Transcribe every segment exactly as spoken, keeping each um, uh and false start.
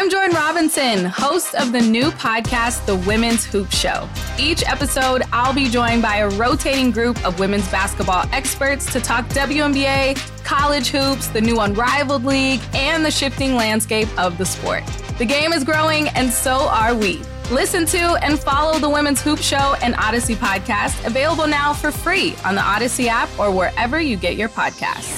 I'm Jordan Robinson, host of the new podcast, The Women's Hoop Show. Each episode, I'll be joined by a rotating group of women's basketball experts to talk W N B A, college hoops, the new Unrivaled League, and the shifting landscape of the sport. The game is growing, and so are we. Listen to and follow The Women's Hoop Show and Odyssey podcast, available now for free on the Odyssey app or wherever you get your podcasts.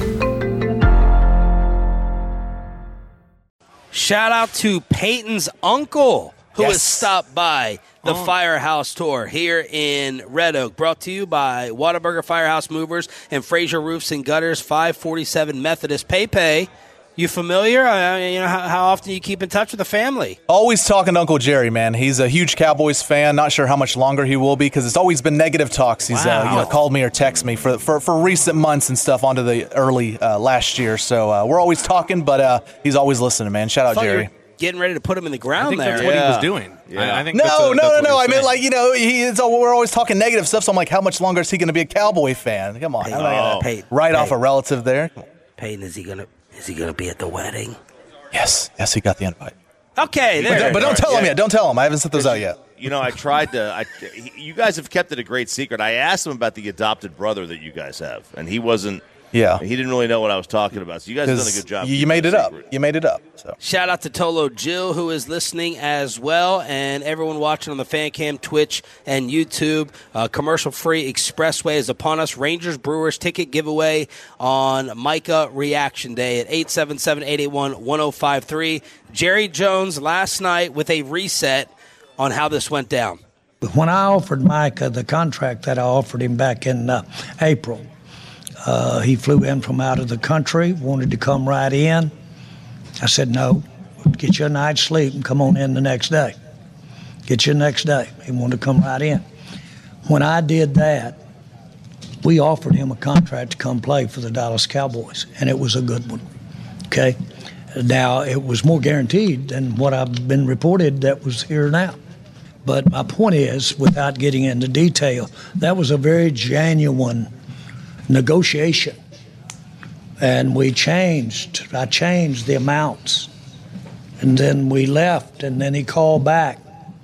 Shout out to Peyton's uncle, who yes. has stopped by the oh. Firehouse Tour here in Red Oak. Brought to you by Whataburger Firehouse Movers and Fraser Roofs and Gutters, five forty-seven Methodist. Pepe, you familiar? I mean, you know, how, how often do you keep in touch with the family? Always talking to Uncle Jerry, man. He's a huge Cowboys fan. Not sure how much longer he will be because it's always been negative talks. He's wow. uh, you know, called me or texted me for, for for recent months and stuff onto the early uh, last year. So uh, we're always talking, but uh, he's always listening, man. Shout out Jerry. Getting ready to put him in the ground I think there. that's what yeah. he was doing. Yeah. I, I think no, that's what, no, that's no, no. I mean, meant like, you know, he, it's all, we're always talking negative stuff. So I'm like, how much longer is he going to be a Cowboy fan? Come on, Peyton, I'm not gonna oh. Peyton, write Peyton. off a relative there. Peyton, is he gonna is he gonna be at the wedding? Yes, yes, he got the invite. Okay, there. But, don't- but don't tell Yeah. him yet. Don't tell him. I haven't sent those out yet. You know, I tried to. I, you guys have kept it a great secret. I asked him about the adopted brother that you guys have, and he wasn't. Yeah. He didn't really know what I was talking about. So you guys have done a good job. You, you keeping made it up. secret. You made it up. So Shout out to Tolo Jill, who is listening as well, and everyone watching on the Fan Cam, Twitch, and YouTube. Uh, commercial-free Expressway is upon us. Rangers Brewers ticket giveaway on Micah Reaction Day at eight seven seven, eight eight one, one oh five three. Jerry Jones last night with a reset on how this went down. When I offered Micah the contract that I offered him back in uh, April, uh, he flew in from out of the country, wanted to come right in. I said, no, get you a night's sleep and come on in the next day. Get you the next day. He wanted to come right in. When I did that, we offered him a contract to come play for the Dallas Cowboys, and it was a good one, okay? Now, it was more guaranteed than what I've been reported that was here now. But my point is, without getting into detail, that was a very genuine negotiation. And we changed, I changed the amounts. And then we left, and then he called back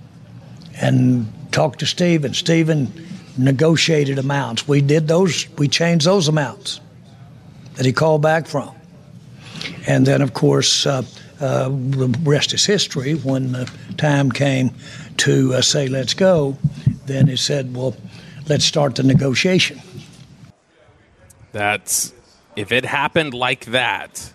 and talked to Steven. Steven negotiated amounts. We did those, we changed those amounts that he called back from. And then, of course, uh, uh, the rest is history. When the time came to uh, say, let's go, then he said, well, let's start the negotiation. That's, if it happened like that,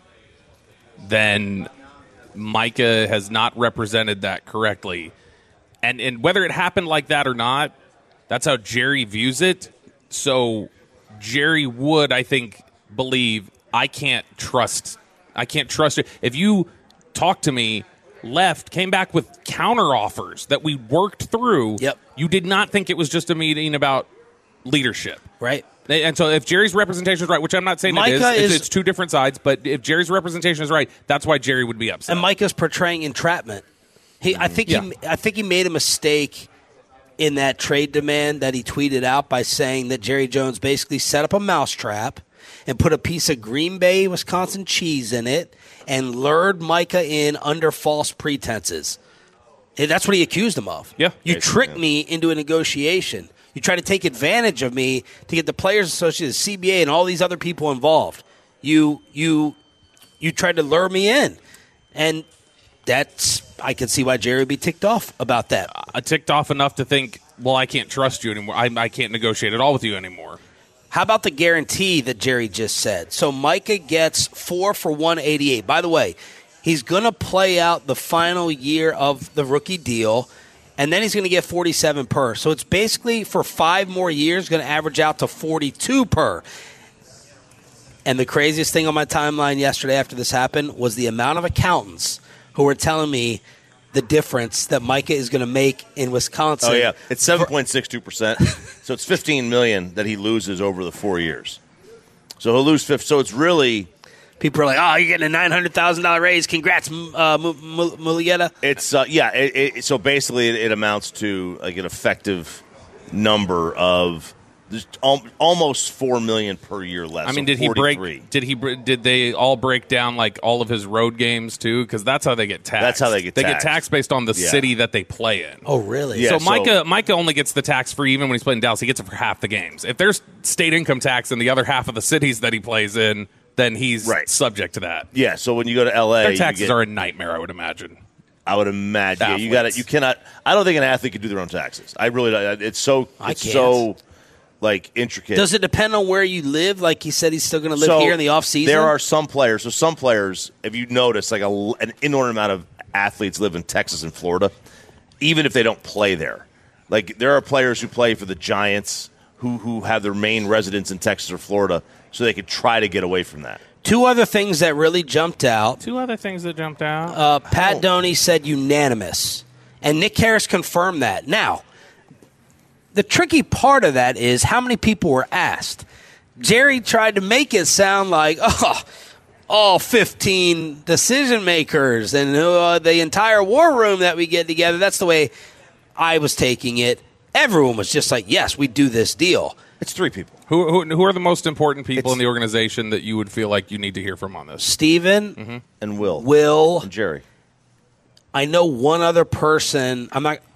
then Micah has not represented that correctly. And and whether it happened like that or not, that's how Jerry views it. So Jerry would, I think, believe I can't trust I can't trust it. If you talk to me, left, came back with counter offers that we worked through, yep. you did not think it was just a meeting about leadership. Right. And so if Jerry's representation is right, which I'm not saying Micah it is, is, it's, it's two different sides, but if Jerry's representation is right, that's why Jerry would be upset. And Micah's portraying entrapment. He, I think yeah. he, I think he made a mistake in that trade demand that he tweeted out by saying that Jerry Jones basically set up a mousetrap and put a piece of Green Bay, Wisconsin cheese in it and lured Micah in under false pretenses. And that's what he accused him of. Yeah. You yeah, tricked yeah. me into a negotiation. You tried to take advantage of me to get the Players Association, the C B A, and all these other people involved. You you you tried to lure me in. And that's, I can see why Jerry would be ticked off about that. I ticked off enough to think, well, I can't trust you anymore. I, I can't negotiate at all with you anymore. How about the guarantee that Jerry just said? So Micah gets four for one eighty-eight. By the way, he's going to play out the final year of the rookie deal, and then he's going to get forty-seven per. So it's basically for five more years going to average out to forty-two per. And the craziest thing on my timeline yesterday after this happened was the amount of accountants who were telling me the difference that Micah is going to make in Wisconsin. Oh, yeah. It's seven point six two percent. So it's fifteen million dollars that he loses over the four years. So he'll lose fifth. So it's really... People are like, oh, you're getting a nine hundred thousand dollars raise. Congrats, uh, Mulieta. It's, uh, yeah, it, it, so basically it, it amounts to like an effective number of There's al- almost four million per year less. I mean, so did he forty-three. break? Did he? Did they all break down like all of his road games too? Because that's how they get taxed. That's how they get They taxed. get taxed based on the Yeah. city that they play in. Oh, really? Yeah. so, so- Micah Micah only gets the tax free even when he's playing Dallas. He gets it for half the games. If there's state income tax in the other half of the cities that he plays in, then he's Right. subject to that. Yeah, so when you go to L A, Their you taxes get- are a nightmare, I would imagine. I would imagine yeah, you got Athletes. You cannot. I don't think an athlete can do their own taxes. I really. don't. It's so. I It's can't. so like intricate. Does it depend on where you live? Like he said, he's still going to live So, here in the off season. There are some players. So some players, if you notice, like a, an inordinate amount of athletes live in Texas and Florida, even if they don't play there. Like there are players who play for the Giants who who have their main residence in Texas or Florida, so they could try to get away from that. Two other things that really jumped out. Two other things that jumped out. Uh, Pat Doney said unanimous, and Nick Harris confirmed that. Now, the tricky part of that is how many people were asked. Jerry tried to make it sound like, oh, all fifteen decision makers and uh, the entire war room that we get together. That's the way I was taking it. Everyone was just like, yes, we do this deal. It's three people. who, who who are the most important people It's- in the organization that you would feel like you need to hear from on this? Steven, And Will. Will, And Jerry. I know one other person. I'm not.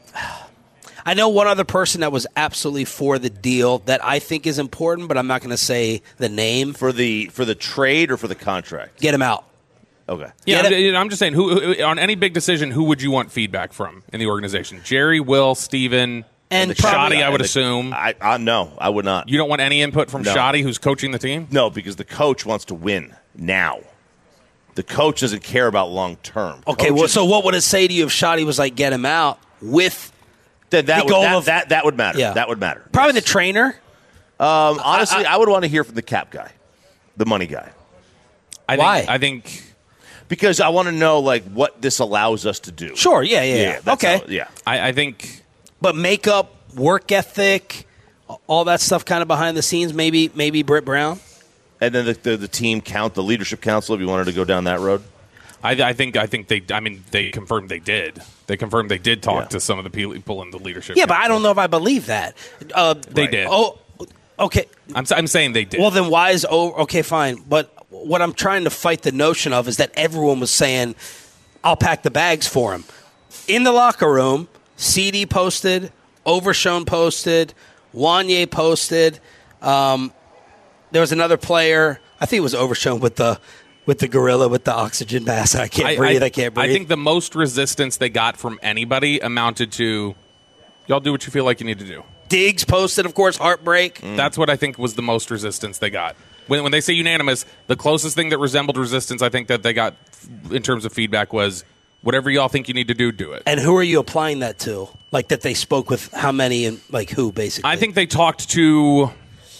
I know one other person that was absolutely for the deal that I think is important, but I'm not going to say the name. For the for the trade or for the contract? Get him out. Okay. Yeah, Get I'm, I'm just saying. Who, who on any big decision, who would you want feedback from in the organization? Jerry, Will, Steven, And the probably- Shoddy, I would The- assume. I, I no, I would not. You don't want any input from No. Shoddy, who's coaching the team? No, because the coach wants to win now. The coach doesn't care about long term. Okay, well, so what would it say to you if Shoddy was like, get him out with Then that the would, goal that, of- that that would matter. Yeah. That would matter. probably Yes. the trainer? Um, honestly, I- I, would want to hear from the cap guy, the money guy, I Why? Think, I think. because I want to know like what this allows us to do. Sure, yeah, yeah, yeah. that's Okay. how- yeah. I, I think. But makeup, work ethic, all that stuff kind of behind the scenes, maybe maybe Britt Brown? And then the, the the team count, the leadership council, if you wanted to go down that road. I, I think. I think they. I mean, they confirmed they did. They confirmed they did talk Yeah. to some of the people in the leadership. Yeah, but I council. don't know if I believe that. Uh, They did. Oh, okay. I'm. s- I'm saying they did. Well, then why is oh okay fine? But what I'm trying to fight the notion of is that everyone was saying, "I'll pack the bags for him." In the locker room, C D posted, Overshown posted, Wanye posted. Um, there was another player. I think it was Overshown with the with the gorilla with the oxygen mask. I can't breathe. I, can't breathe. I think the most resistance they got from anybody amounted to, y'all do what you feel like you need to do. Diggs posted, of course, heartbreak. That's what I think was the most resistance they got. When, when they say unanimous, the closest thing that resembled resistance I think that they got in terms of feedback was, whatever y'all think you need to do, do it. And who are you applying that to? Like that they spoke with how many and like who, basically? I think they talked to.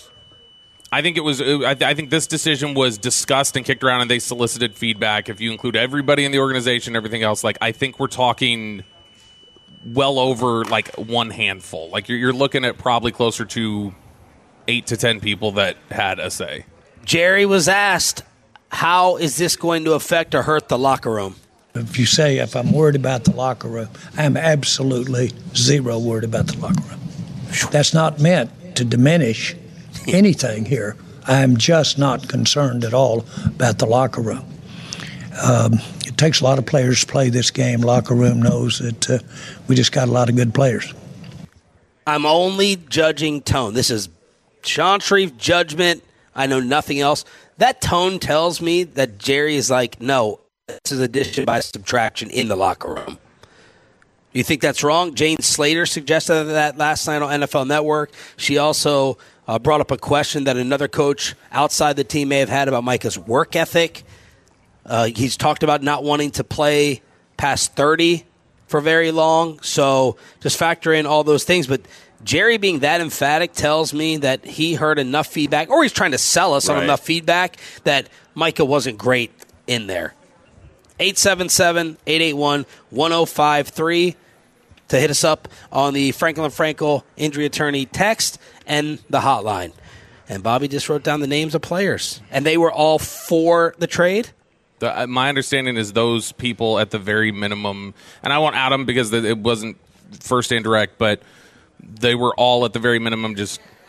I think it was. I, I think this decision was discussed and kicked around, and they solicited feedback. If you include everybody in the organization, everything else, like I think we're talking well over like one handful. Like you're, you're looking at probably closer to eight to ten people that had a say. Jerry was asked, how is this going to affect or hurt the locker room? If you say if I'm worried about the locker room, I'm absolutely zero worried about the locker room. That's not meant to diminish anything here. I'm just not concerned at all about the locker room. Um, it takes a lot of players to play this game. Locker room knows that uh, we just got a lot of good players. I'm only judging tone. This is Sean Shreve judgment. I know nothing else. That tone tells me that Jerry is like, no, this is addition by subtraction in the locker room. You think that's wrong? Jane Slater suggested that last night on N F L Network. She also uh, brought up a question that another coach outside the team may have had about Micah's work ethic. Uh, he's talked about not wanting to play past thirty for very long. So just factor in all those things. But Jerry being that emphatic tells me that he heard enough feedback, or he's trying to sell us on Right. enough feedback that Micah wasn't great in there. eight seven seven, eight eight one, one oh five three to hit us up on the Franklin Frankel injury attorney text and the hotline. And Bobby just wrote down the names of players. And they were all for the trade? The, uh, my understanding is those people at the very minimum, and I won't out them because it wasn't first and direct, but they were all at the very minimum just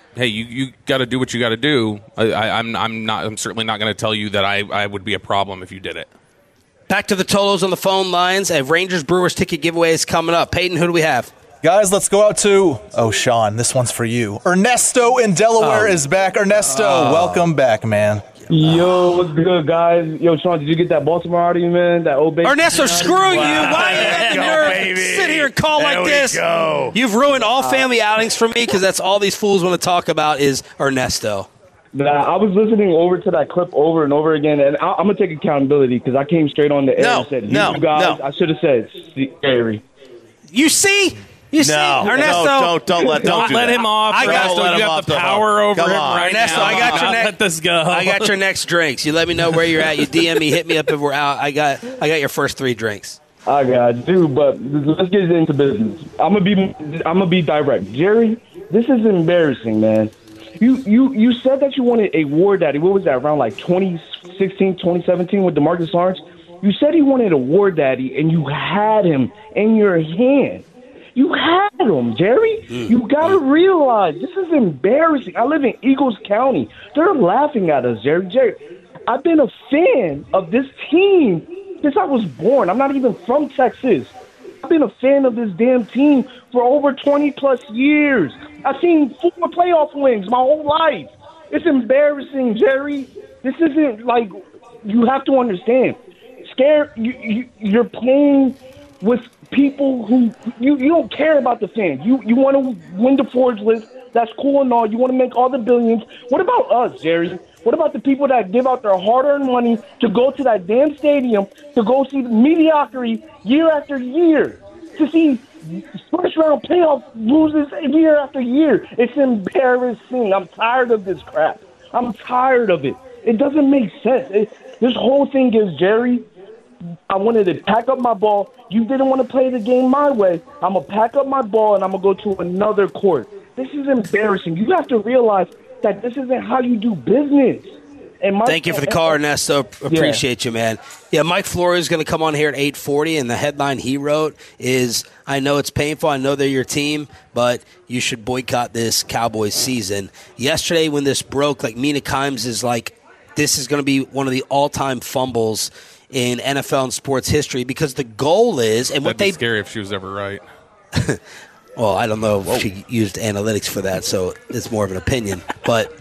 hey, you, you got to do what you got to do. I, I, I'm I'm not I'm certainly not going to tell you that I, I would be a problem if you did it. Back to the Tolos on the phone lines. A Rangers Brewers ticket giveaway is coming up. Peyton, who do we have? Guys, let's go out to, oh, Sean, this one's for you. Ernesto in Delaware oh. is back. Ernesto, oh. welcome back, man. Yo, what's good, guys? Yo, Sean, did you get that Baltimore out of you, man? That old baby? Ernesto, screw wow. you. Why are you letting her sit here and call there like this? Go. You've ruined all family outings for me because that's all these fools want to talk about is Ernesto. Nah, I was listening over to that clip over and over again, and I, I'm going to take accountability because I came straight on the air no, and said, no, you guys, no. I should have said, scary. You see? You see, no, Ernesto, no, don't, don't let, don't, don't do let that. him off. I got, Ernesto, you have the power over Come him on. right Ernesto, now. I got your next. Let this go. I got your next drinks. You let me know where you're at. You D M me, hit me up if we're out. I got, I got your first three drinks. I got you, but let's get into business. I'm gonna be, I'm gonna be direct. Jerry, this is embarrassing, man. You, you, you said that you wanted a war daddy. What was that? Around like twenty sixteen, twenty seventeen with DeMarcus Lawrence. You said he wanted a war daddy, and you had him in your hand. You had him, Jerry. You got to realize this is embarrassing. I live in Eagles County. They're laughing at us, Jerry. Jerry, I've been a fan of this team since I was born. I'm not even from Texas. I've been a fan of this damn team for over twenty-plus years. I've seen four playoff wins my whole life. It's embarrassing, Jerry. This isn't like you have to understand. Scare you, you, you're playing with people who you, you don't care about the fans. You you want to win the Forbes list. That's cool and all. You want to make all the billions. What about us, Jerry? What about the people that give out their hard-earned money to go to that damn stadium to go see mediocrity year after year, to see first-round playoff losers year after year? It's embarrassing. I'm tired of this crap. I'm tired of it. It doesn't make sense. It, this whole thing is, Jerry, I wanted to pack up my ball. You didn't want to play the game my way. I'm going to pack up my ball, and I'm going to go to another court. This is embarrassing. You have to realize that this isn't how you do business. And Mike, Thank you for the call, Ernesto. Appreciate yeah. you, man. Yeah, Mike Flores is going to come on here at eight forty, and the headline he wrote is, I know it's painful, I know they're your team, but you should boycott this Cowboys season. Yesterday when this broke, like Mina Kimes is like, this is going to be one of the all-time fumbles in N F L and sports history because the goal is, and That'd what they be scary if she was ever right. Well, I don't know if Whoa. she used analytics for that, so it's more of an opinion. But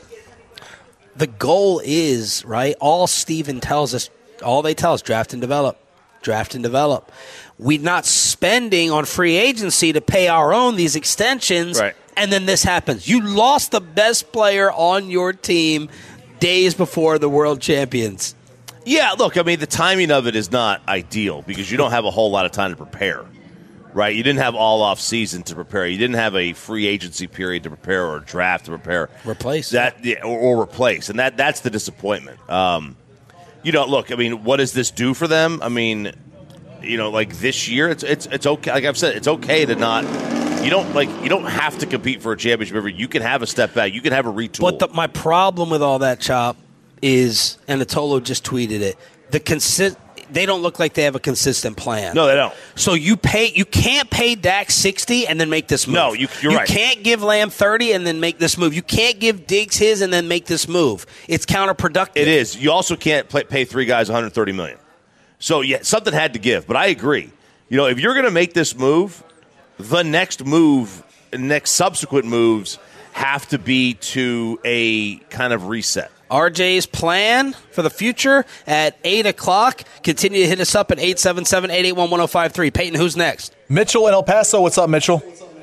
the goal is, right, all Steven tells us, all they tell us, draft and develop, draft and develop. We're not spending on free agency to pay our own these extensions, right. and then this happens. You lost the best player on your team days before the World Champions. Yeah, look, I mean, the timing of it is not ideal because you don't have a whole lot of time to prepare, right? You didn't have all off season to prepare. You didn't have a free agency period to prepare or a draft to prepare. Replace. that, yeah, or, or replace, and that that's the disappointment. Um, you know, look, I mean, what does this do for them? I mean, you know, like this year, it's it's it's okay. Like I've said, it's okay to not. You don't like. You don't have to compete for a championship every. You can have a step back. You can have a retool. But the, my problem with all that, Chop, is, and Atolo just tweeted it, the consi- they don't look like they have a consistent plan. No, they don't. So you pay, you can't pay Dak sixty and then make this move. No, you, you're you right. You can't give Lamb thirty and then make this move. You can't give Diggs his and then make this move. It's counterproductive. It is. You also can't play, pay three guys one hundred thirty million dollars. So yeah, something had to give. But I agree. You know, if you're going to make this move, the next move, next subsequent moves have to be to a kind of reset. R J's plan for the future at eight o'clock. Continue to hit us up at eight seven seven, eight eight one, one oh five three. Peyton, who's next? Mitchell in El Paso. What's up, Mitchell?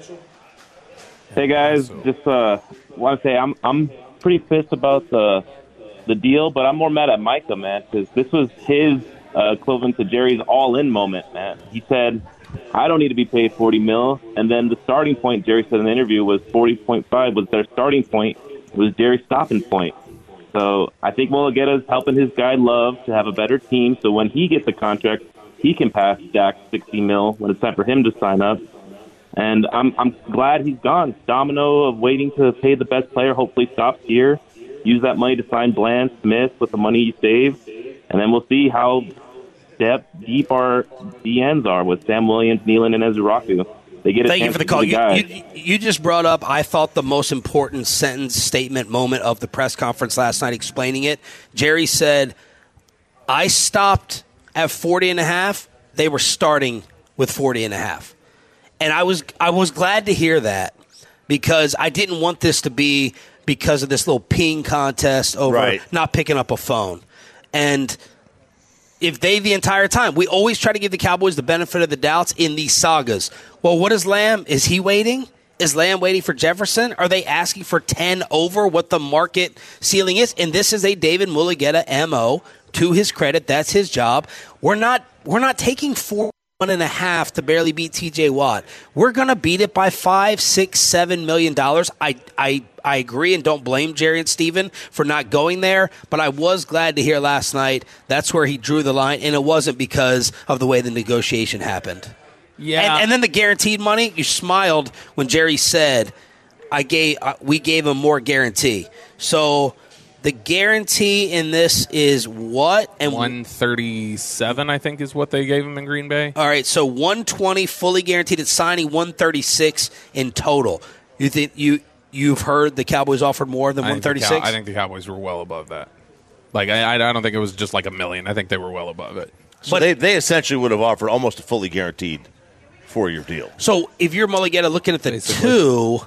Hey, guys. Just uh, want to say I'm I'm pretty pissed about the the deal, but I'm more mad at Micah, man, because this was his uh, equivalent to Jerry's all-in moment, man. He said, I don't need to be paid forty mil, and then the starting point, Jerry said in the interview, was forty point five was their starting point, was Jerry's stopping point. So I think Mulugeta's helping his guy Love to have a better team, so when he gets a contract, he can pass Dak sixty mil when it's time for him to sign up. And I'm I'm glad he's gone. Domino of waiting to pay the best player hopefully stops here. Use that money to sign Bland Smith with the money you saved, and then we'll see how depth deep our D Ns are with Sam Williams, Nealon, and Ezraku. they get a Thank chance you for the to call. be You, guy. you, you just brought up, I thought, the most important sentence, statement, moment of the press conference last night explaining it. Jerry said, I stopped at forty and a half. They were starting with forty and a half. And I was I was glad to hear that because I didn't want this to be because of this little peeing contest over right. not picking up a phone. And if they the entire time, we always try to give the Cowboys the benefit of the doubts in these sagas. Well, what is Lamb? Is he waiting? Is Lamb waiting for Jefferson? Are they asking for ten over what the market ceiling is? And this is a David Mulugheta M O. To his credit, that's his job. We're not we're not taking four one and a half to barely beat T J Watt. We're gonna beat it by five, six, seven million dollars. I I I agree and don't blame Jerry and Steven for not going there, but I was glad to hear last night that's where he drew the line, and it wasn't because of the way the negotiation happened. Yeah. And, and then the guaranteed money, you smiled when Jerry said, I gave uh, we gave him more guarantee. So the guarantee in this is what? And one thirty-seven, I think, is what they gave him in Green Bay. All right, so one twenty fully guaranteed at signing, one thirty-six in total. You think you you've heard the Cowboys offered more than one thirty-six? I think the Cowboys were well above that. Like I, I don't think it was just like a million. I think they were well above it. So But- they, they essentially would have offered almost a fully guaranteed four-year deal. So if you're Mulugheta looking at the Basically. two,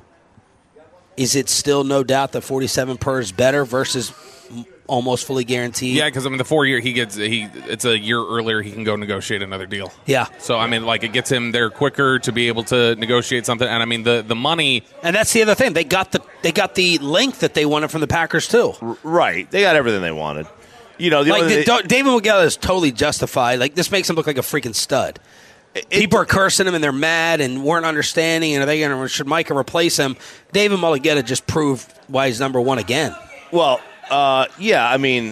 is it still no doubt that forty-seven per is better versus m- almost fully guaranteed? Yeah, because I mean the four year he gets he it's a year earlier he can go negotiate another deal. Yeah. So I mean like it gets him there quicker to be able to negotiate something. And I mean the the money. And that's the other thing. They got the they got the length that they wanted from the Packers too. Right. They got everything they wanted. You know, the Like only, the, Do- David Mulugheta is totally justified. Like this makes him look like a freaking stud. People are cursing him and they're mad and weren't understanding. And are they going to should Micah replace him? David Mulugheta just proved why he's number one again. well, uh, yeah, I mean,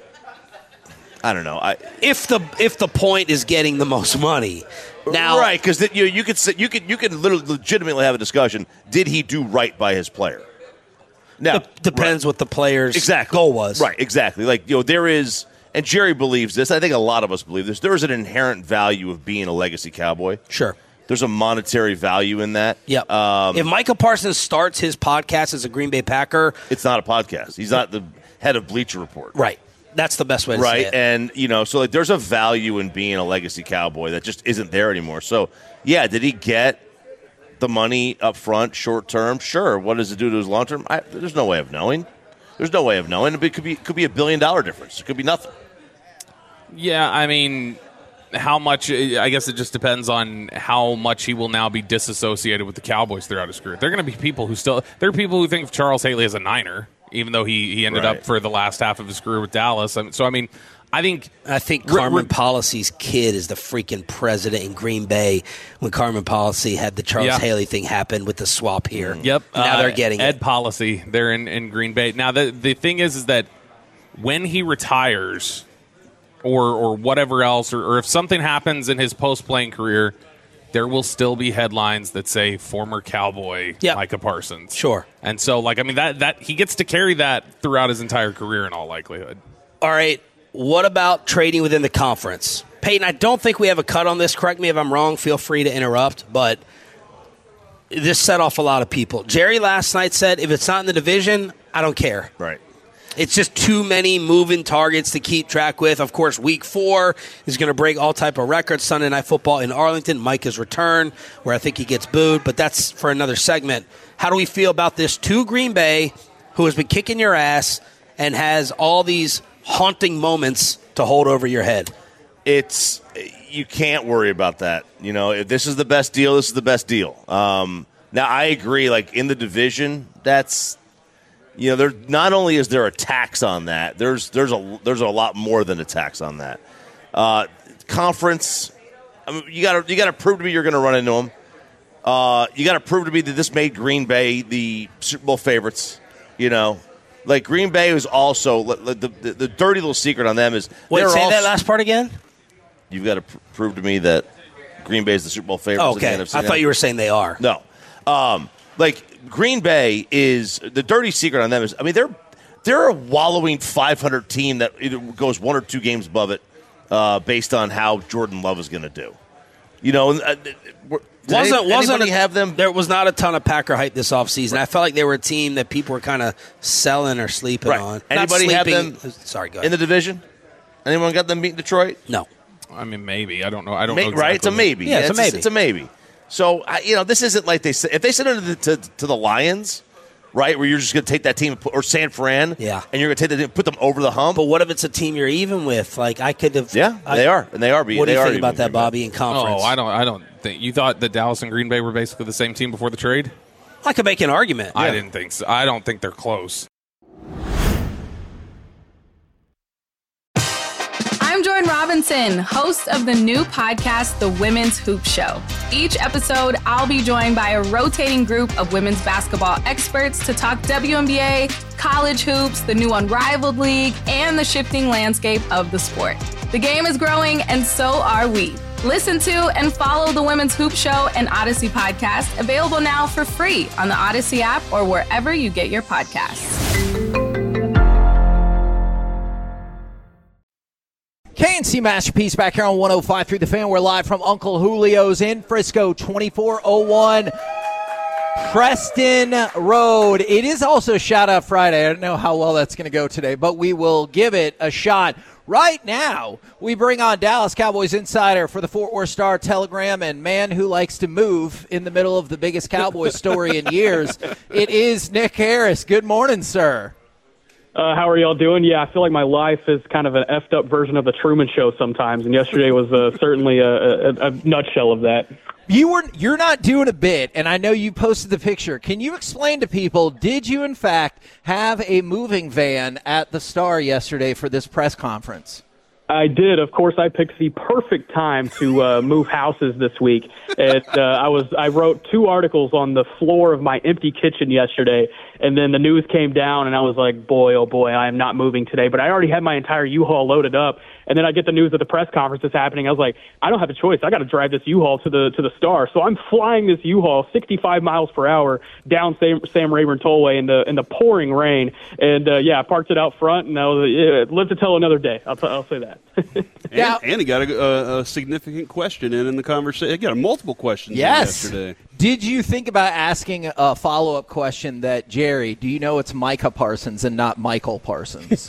I don't know. I If the if the point is getting the most money, now right because you you could say, you could you could literally legitimately have a discussion. Did he do right by his player? Now Dep- depends what the player's exactly. goal was. Right, exactly. Like, you know, there is, and Jerry believes this, I think a lot of us believe this, there is an inherent value of being a legacy Cowboy. Sure. There's a monetary value in that. Yep. Um, if Micah Parsons starts his podcast as a Green Bay Packer, it's not a podcast. He's not the head of Bleacher Report. right. That's the best way to Right, say it. and, you know, so, like, there's a value in being a legacy Cowboy that just isn't there anymore. So, yeah, did he get the money up front, short term? Sure. What does it do to his long term? I, there's no way of knowing. There's no way of knowing. It could be it could be a billion dollar difference. It could be nothing. Yeah, I mean, how much? I guess it just depends on how much he will now be disassociated with the Cowboys throughout his career. There are going to be people who still there are people who think of Charles Haley as a Niner, even though he he ended Right. up for the last half of his career with Dallas. So I mean, I think I think Re- Carmen re- Policy's kid is the freaking president in Green Bay when Carmen Policy had the Charles Yeah. Haley thing happen with the swap here. Yep. Now Uh, they're getting Ed it. Policy there in, in Green Bay. Now the the thing is is that when he retires or or whatever else or, or if something happens in his post playing career, there will still be headlines that say former Cowboy Yep. Micah Parsons. Sure. And so like I mean that that he gets to carry that throughout his entire career in all likelihood. All right. What about trading within the conference? Peyton, I don't think we have a cut on this. Correct me if I'm wrong. Feel free to interrupt. But this set off a lot of people. Jerry last night said, if it's not in the division, I don't care. Right. It's just too many moving targets to keep track with. Of course, week four is going to break all type of records. Sunday Night Football in Arlington. Micah's return, where I think he gets booed. But that's for another segment. How do we feel about this to Green Bay, who has been kicking your ass and has all these haunting moments to hold over your head? It's you can't worry about that. You know, if this is the best deal, this is the best deal. Um, now, I agree. Like in the division, that's you know, there not only is there a tax on that, there's there's a there's a lot more than a tax on that. Uh, conference, I mean, you got to you got to prove to me you're going to run into them. Uh, you got to prove to me that this made Green Bay the Super Bowl favorites. You know. Like, Green Bay was also the, the, the dirty little secret on them is Wait, they're say also, that last part again? You've got to pr- prove to me that Green Bay is the Super Bowl favorites. Oh, in the okay. N F C I thought you were saying they are. No. Um, like, Green Bay is the dirty secret on them is, I mean, they're they're a wallowing five hundred team that either goes one or two games above it uh, based on how Jordan Love is going to do. You know, uh, wasn't any, wasn't anybody a, have them? There was not a ton of Packer hype this offseason. I felt like they were a team that people were kind of selling or sleeping Right. on. Anybody not have sleeping, them Sorry, go ahead. in the division? Anyone got them beating Detroit? No. I mean, maybe. I don't know. I don't May, know exactly. Right? It's a maybe. Yeah, it's, it's a maybe. It's a maybe. So, I, you know, this isn't like they – if they send it to the, to, to the Lions, right, where you're just going to take that team – or San Fran, yeah. and you're going to take that team, put them over the hump. But what if it's a team you're even with? Like, I could have – Yeah, I, they are. And they are. Be, what do they you are think about even, that, Bobby, in conference? Oh, I don't, I don't think – you thought that Dallas and Green Bay were basically the same team before the trade? I could make an argument. I yeah. didn't think so. I don't think they're close. I'm Jordan Robinson, host of the new podcast, The Women's Hoop Show. Each episode, I'll be joined by a rotating group of women's basketball experts to talk W N B A, college hoops, the new Unrivaled League, and the shifting landscape of the sport. The game is growing, and so are we. Listen to and follow The Women's Hoop Show and Odyssey podcast, available now for free on the Odyssey app or wherever you get your podcasts. K and C Masterpiece back here on one oh five point three The Fan. We're live from Uncle Julio's in Frisco, twenty-four oh one Preston Road. It is also Shout Out Friday. I don't know how well that's going to go today, but we will give it a shot. Right now, we bring on Dallas Cowboys insider for the Fort Worth Star-Telegram and man who likes to move in the middle of the biggest Cowboys story in years. It is Nick Harris. Good morning, sir. Uh, how are y'all doing? Yeah, I feel like my life is kind of an effed up version of the Truman Show sometimes, and yesterday was uh, certainly a, a, a nutshell of that. You were you're not doing a bit, and I know you posted the picture. Can you explain to people, did you in fact have a moving van at the Star yesterday for this press conference? I did. Of course, I picked the perfect time to uh, move houses this week. It, uh, I was I wrote two articles on the floor of my empty kitchen yesterday, and then the news came down, and I was like, boy, oh boy, I am not moving today. But I already had my entire U-Haul loaded up, and then I get the news that the press conference is happening. I was like, I don't have a choice. I got to drive this U-Haul to the to the Star. So I'm flying this U-Haul sixty-five miles per hour down Sam, Sam Rayburn Tollway in the in the pouring rain, and uh, yeah, I parked it out front, and I was yeah, live to tell another day. I'll, t- I'll say that. and, now, and he got a, a, a significant question in in the conversation. He got a multiple questions yes. in yesterday. Did you think about asking a follow-up question that, Jerry, do you know it's Micah Parsons and not Michael Parsons?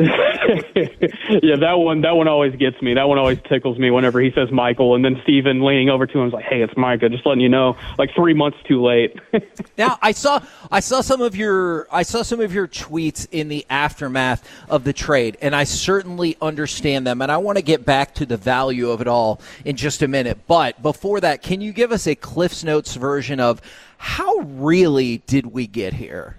Yeah, that one that one always gets me. That one always tickles me whenever he says Michael, and then Steven leaning over to him is like, hey, it's Micah, just letting you know, like three months too late. Now, I saw I saw some of your I saw some of your tweets in the aftermath of the trade, and I certainly understand them, and I want to get back to the value of it all in just a minute. But before that, can you give us a Cliff's Notes version of how really did we get here?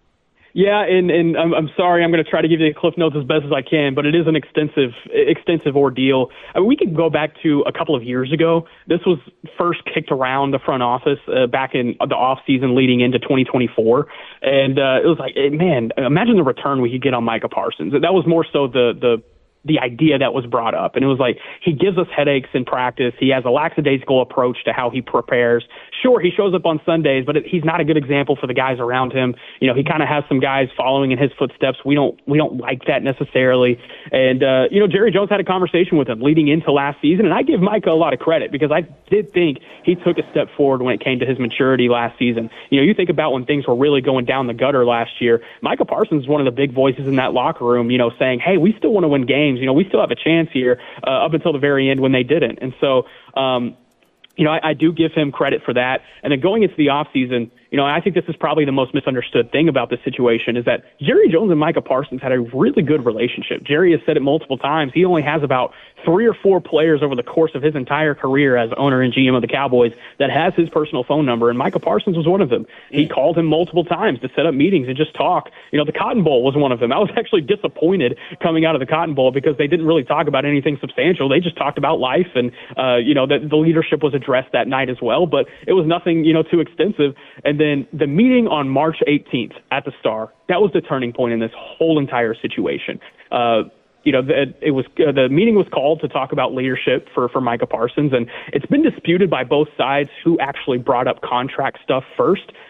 Yeah, and, and I'm, I'm sorry, I'm going to try to give you the Cliff Notes as best as I can, but it is an extensive extensive ordeal. I mean, we could go back to a couple of years ago. This was first kicked around the front office uh, back in the off season leading into twenty twenty-four, and uh, it was like, man, imagine the return we could get on Micah Parsons. That was more so the the the idea that was brought up. And it was like, he gives us headaches in practice. He has a lackadaisical approach to how he prepares. Sure, he shows up on Sundays, but it, he's not a good example for the guys around him. You know, he kind of has some guys following in his footsteps. We don't, we don't like that necessarily. And, uh, you know, Jerry Jones had a conversation with him leading into last season. And I give Micah a lot of credit because I did think he took a step forward when it came to his maturity last season. You know, you think about when things were really going down the gutter last year, Micah Parsons is one of the big voices in that locker room, you know, saying, hey, we still want to win games. You know, we still have a chance here uh, up until the very end when they didn't. And so, um, you know, I, I do give him credit for that. And then going into the offseason, you know, I think this is probably the most misunderstood thing about this situation is that Jerry Jones and Micah Parsons had a really good relationship. Jerry has said it multiple times. He only has about three or four players over the course of his entire career as owner and G M of the Cowboys that has his personal phone number, and Micah Parsons was one of them. He mm. called him multiple times to set up meetings and just talk. You know, the Cotton Bowl was one of them. I was actually disappointed coming out of the Cotton Bowl because they didn't really talk about anything substantial. They just talked about life, and, uh, you know, the, the leadership was addressed that night as well, but it was nothing, you know, too extensive. And then the meeting on March eighteenth at the Star, that was the turning point in this whole entire situation. Uh, you know, the, it was uh, the meeting was called to talk about leadership for, for Micah Parsons, and it's been disputed by both sides who actually brought up contract stuff first.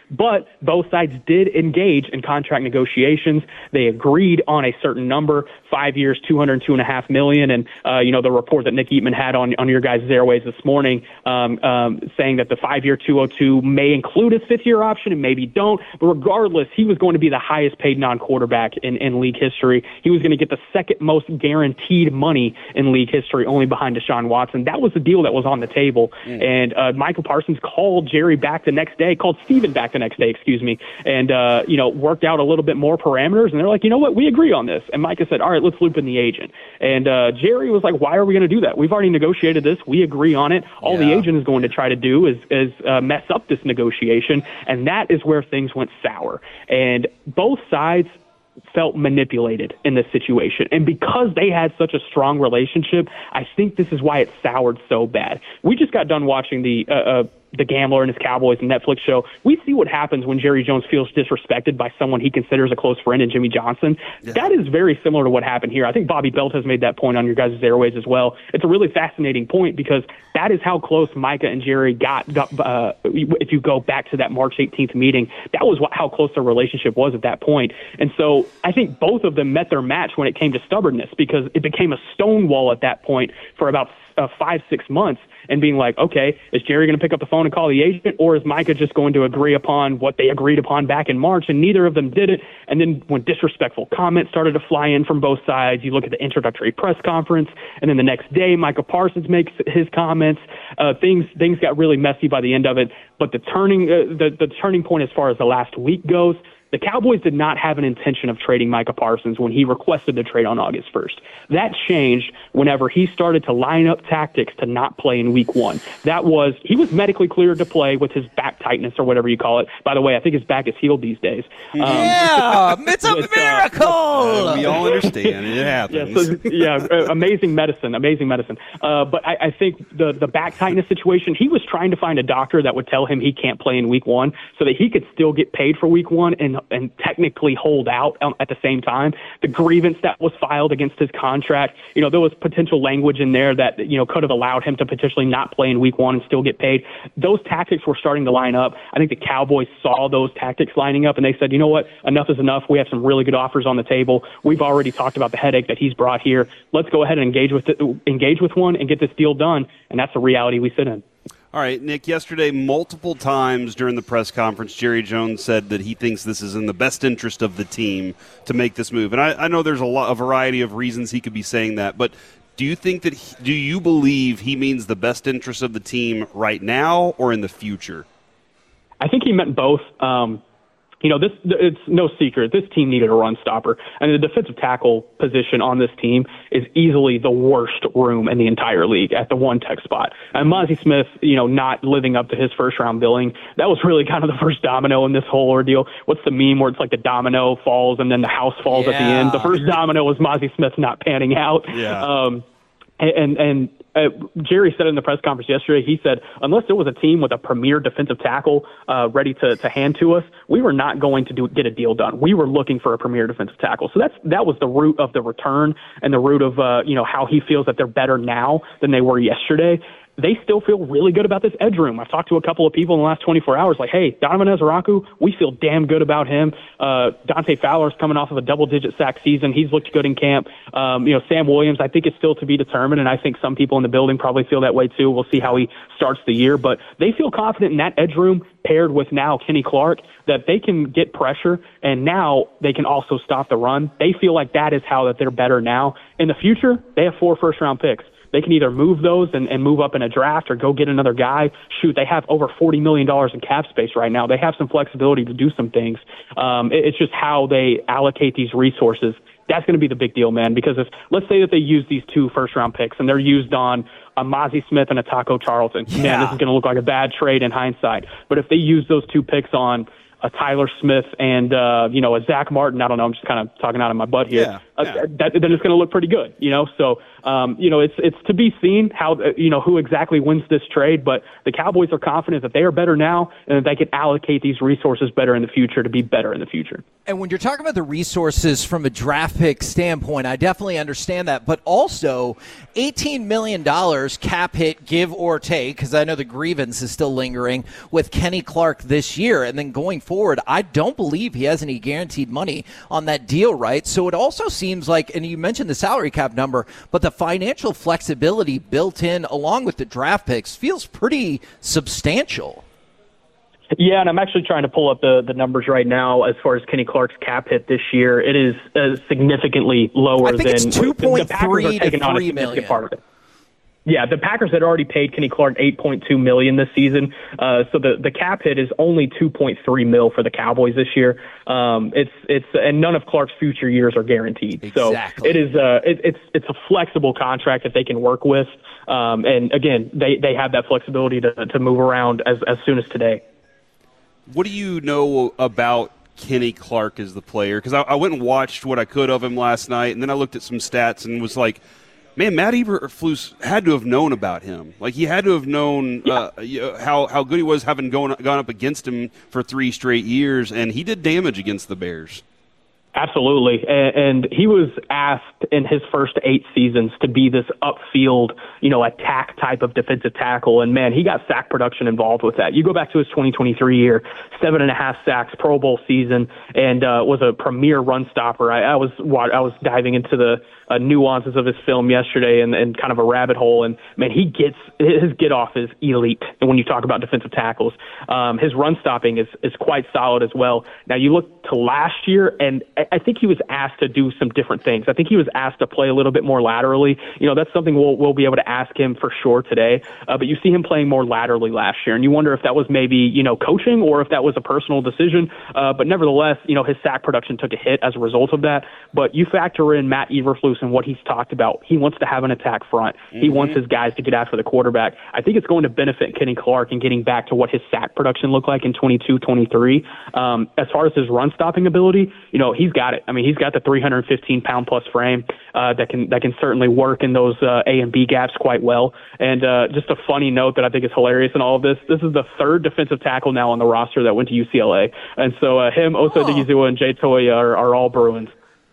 But both sides did engage in contract negotiations. They agreed on a certain number, five years, two hundred two and a half million. And, uh, you know, the report that Nick Eatman had on, on your guys' airways this morning, um, um, saying that the five-year two oh two may include his fifth-year option and maybe don't. But regardless, he was going to be the highest paid non-quarterback in, in league history. He was going to get the second most guaranteed money in league history, only behind Deshaun Watson. That was the deal that was on the table. Mm. And uh, Michael Parsons called Jerry back the next day, called Steven back the next day, excuse me, and, uh, you know, worked out a little bit more parameters. And they're like, you know what, we agree on this. And Micah said, all right, let's loop in the agent. And uh, Jerry was like, why are we going to do that? We've already negotiated this. We agree on it. All yeah. the agent is going to try to do is, is uh, mess up this negotiation. And that is where things went sour. And both sides felt manipulated in this situation. And because they had such a strong relationship, I think this is why it soured so bad. We just got done watching the uh, uh, The Gambler and His Cowboys Netflix show. We see what happens when Jerry Jones feels disrespected by someone he considers a close friend in Jimmy Johnson. Yeah. That is very similar to what happened here. I think Bobby Belt has made that point on your guys' airways as well. It's a really fascinating point because that is how close Micah and Jerry got, got uh, if you go back to that March eighteenth meeting. That was what, how close their relationship was at that point. And so I think both of them met their match when it came to stubbornness, because it became a stonewall at that point for about uh, five, six months. And being like, okay, is Jerry going to pick up the phone and call the agent, or is Micah just going to agree upon what they agreed upon back in March? And neither of them did it. And then when disrespectful comments started to fly in from both sides, you look at the introductory press conference, and then the next day, Micah Parsons makes his comments. Uh, things things got really messy by the end of it. But the turning uh, the the turning point as far as the last week goes, the Cowboys did not have an intention of trading Micah Parsons when he requested the trade on August first. That changed whenever he started to line up tactics to not play in week one. That was, he was medically cleared to play with his back tightness or whatever you call it. By the way, I think his back is healed these days. Um, yeah, it's a but, miracle! Uh, we all understand. It happens. Yeah, so, yeah, amazing medicine, amazing medicine. Uh, but I, I think the, the back tightness situation, he was trying to find a doctor that would tell him he can't play in week one so that he could still get paid for week one and and technically hold out um, at the same time. The grievance that was filed against his contract, you know, there was potential language in there that, you know, could have allowed him to potentially not play in week one and still get paid. Those tactics were starting to line up. I think the Cowboys saw those tactics lining up and they said, you know what, enough is enough. We have some really good offers on the table. We've already talked about the headache that he's brought here. Let's go ahead and engage with it, engage with one and get this deal done. And that's the reality we sit in. All right, Nick, yesterday, multiple times during the press conference, Jerry Jones said that he thinks this is in the best interest of the team to make this move. And I, I know there's a, lot, a variety of reasons he could be saying that, but do you think that he, do you believe he means the best interest of the team right now or in the future? I think he meant both. Um, You know, this it's no secret. This team needed a run stopper. And the defensive tackle position on this team is easily the worst room in the entire league at the one tech spot. And Mozzie Smith, you know, not living up to his first-round billing, that was really kind of the first domino in this whole ordeal. What's the meme where it's like the domino falls and then the house falls yeah. at the end? The first domino was Mozzie Smith not panning out. Yeah. Um, and, and Uh, Jerry said in the press conference yesterday, he said, unless there was a team with a premier defensive tackle uh, ready to, to hand to us, we were not going to do, get a deal done. We were looking for a premier defensive tackle. So that's that was the root of the return and the root of uh, you know how he feels that they're better now than they were yesterday. They still feel really good about this edge room. I've talked to a couple of people in the last twenty-four hours like, hey, Donovan Ezeraku, we feel damn good about him. Uh, Dante Fowler's coming off of a double-digit sack season. He's looked good in camp. Um, you know, Sam Williams, I think it's still to be determined, and I think some people in the building probably feel that way too. We'll see how he starts the year. But they feel confident in that edge room paired with now Kenny Clark that they can get pressure, and now they can also stop the run. They feel like that is how that they're better now. In the future, they have four first-round picks. They can either move those and, and move up in a draft or go get another guy. Shoot, they have over forty million dollars in cap space right now. They have some flexibility to do some things. Um, it, it's just how they allocate these resources. That's going to be the big deal, man, because if let's say that they use these two first-round picks and they're used on a Mozzie Smith and a Taco Charlton, yeah. man, this is going to look like a bad trade in hindsight. But if they use those two picks on a Tyler Smith and, uh, you know, a Zach Martin. I don't know. I'm just kind of talking out of my butt here. Yeah, yeah. Uh, that, then it's going to look pretty good, you know? So, um, you know, it's, it's to be seen how, uh, you know, who exactly wins this trade, but the Cowboys are confident that they are better now and that they can allocate these resources better in the future to be better in the future. And when you're talking about the resources from a draft pick standpoint, I definitely understand that. But also, eighteen million dollars cap hit, give or take, because I know the grievance is still lingering with Kenny Clark this year. And then going forward, I don't believe he has any guaranteed money on that deal, right? So it also seems like, and you mentioned the salary cap number, but the financial flexibility built in along with the draft picks feels pretty substantial. Yeah, and I'm actually trying to pull up the, the numbers right now as far as Kenny Clark's cap hit this year. It is uh, significantly lower I think than it's two point three to three million. Part of it. Yeah, the Packers had already paid Kenny Clark eight point two million dollars this season, uh, so the, the cap hit is only two point three mil for the Cowboys this year. Um, it's it's and none of Clark's future years are guaranteed. Exactly. So it is uh, it, it's it's a flexible contract that they can work with, um, and again, they, they have that flexibility to to move around as as soon as today. What do you know about Kenny Clark as the player? Because I, I went and watched what I could of him last night, and then I looked at some stats and was like, man, Matt Eberflus had to have known about him. Like, he had to have known uh, how, how good he was having gone, gone up against him for three straight years, and he did damage against the Bears. Absolutely. And, and he was asked in his first eight seasons to be this upfield, you know, attack type of defensive tackle. And, man, he got sack production involved with that. You go back to his twenty twenty-three year, seven and a half sacks, Pro Bowl season, and uh, was a premier run stopper. I, I was I was diving into the uh, nuances of his film yesterday and, and kind of a rabbit hole. And, man, he gets his get off is elite. And when you talk about defensive tackles, um, his run stopping is, is quite solid as well. Now, you look to last year, and I think he was asked to do some different things. I think he was asked to play a little bit more laterally. You know, that's something we'll we'll be able to ask him for sure today. Uh, but you see him playing more laterally last year, and you wonder if that was maybe, you know, coaching or if that was a personal decision. Uh, but nevertheless, you know, his sack production took a hit as a result of that. But you factor in Matt Eberflus and what he's talked about. He wants to have an attack front. Mm-hmm. He wants his guys to get after the quarterback. I think it's going to benefit Kenny Clark in getting back to what his sack production looked like in twenty-two twenty-three. Um, as far as his run stopping ability, you know, he's got it. I mean, he's got the three hundred fifteen pound plus frame uh, that can that can certainly work in those uh, A and B gaps quite well. And uh, just a funny note that I think is hilarious in all of this: this is the third defensive tackle now on the roster that went to U C L A, and so uh, him, Osa Odighizuwa, and Jay Toya are, are all Bruins.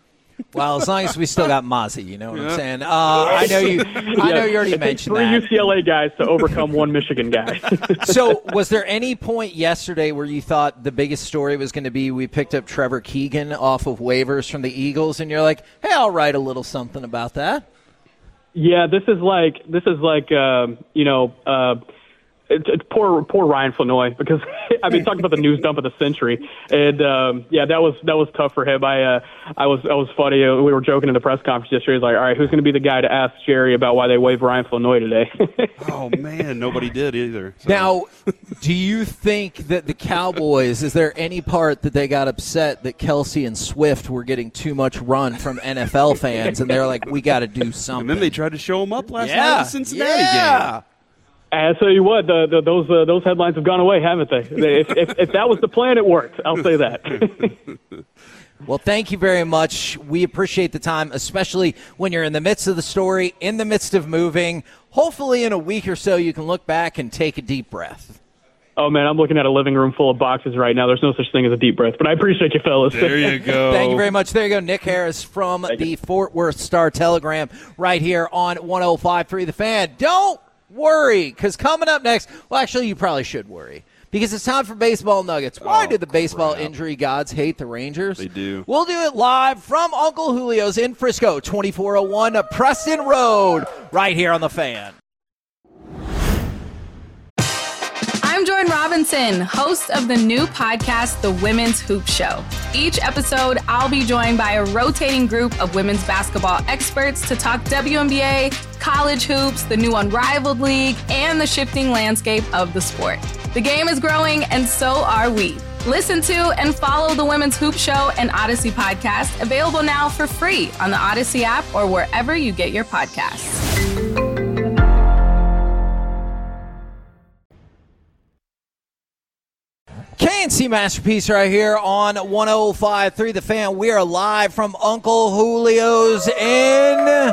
Well, as long as we still got Mozzie, you know what yeah. I'm saying. Uh, I know you. I know you already mentioned three that. Three U C L A guys to overcome one Michigan guy. So, was there any point yesterday where you thought the biggest story was going to be we picked up Trevor Keegan off of waivers from the Eagles, and you're like, hey, I'll write a little something about that? Yeah, this is like this is like um, you know. Uh, It's, it's poor, poor Ryan Flanoy because I mean, talking about the news dump of the century, and um, yeah, that was that was tough for him. I, uh, I was, I was funny. Uh, we were joking in the press conference yesterday. He was like, "All right, who's going to be the guy to ask Jerry about why they waived Ryan Flanoy today?" Oh man, nobody did either. So. Now, do you think that the Cowboys? Is there any part that they got upset that Kelsey and Swift were getting too much run from N F L fans, and they're like, "We got to do something." And then they tried to show him up last yeah. night at the Cincinnati yeah. game. I tell you what, the, the, those uh, those headlines have gone away, haven't they? If, if, if that was the plan, it worked. I'll say that. Well, thank you very much. We appreciate the time, especially when you're in the midst of the story, in the midst of moving. Hopefully in a week or so you can look back and take a deep breath. Oh, man, I'm looking at a living room full of boxes right now. There's no such thing as a deep breath, but I appreciate you, fellas. There you go. Thank you very much. There you go. Nick Harris from Thank the you. Fort Worth Star-Telegram right here on one oh five point three The Fan. Don't worry, because coming up next, well, actually, you probably should worry, because it's time for Baseball Nuggets. Why oh, do the baseball crap. injury gods hate the Rangers? They do. We'll do it live from Uncle Julio's in Frisco, twenty-four oh one Preston Road, right here on The Fan. I'm Jordan Robinson, host of the new podcast, The Women's Hoop Show. Each episode, I'll be joined by a rotating group of women's basketball experts to talk W N B A, college hoops, the new Unrivaled League, and the shifting landscape of the sport. The game is growing, and so are we. Listen to and follow The Women's Hoop Show and Odyssey podcast, available now for free on the Odyssey app or wherever you get your podcasts. K and C Masterpiece right here on one oh five point three The Fan. We are live from Uncle Julio's in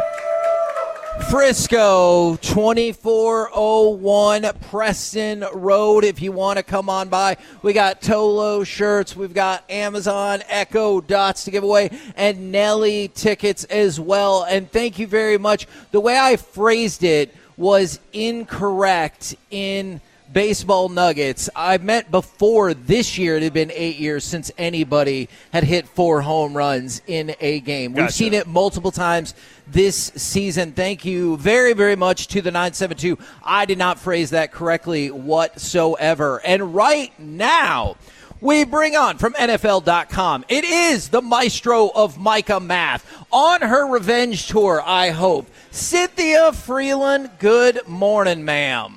Frisco, twenty-four oh one Preston Road. If you want to come on by, we got Tolo shirts, we've got Amazon Echo Dots to give away, and Nelly tickets as well. And thank you very much. The way I phrased it was incorrect in Baseball Nuggets. I meant before this year it had been eight years since anybody had hit four home runs in a game. We've Gotcha. seen it multiple times this season. Thank you very, very much to the nine seven two. I did not phrase that correctly whatsoever. And right now, we bring on from N F L dot com. It is the maestro of Micah Math on her revenge tour, I hope. Cynthia Freeland, good morning, ma'am.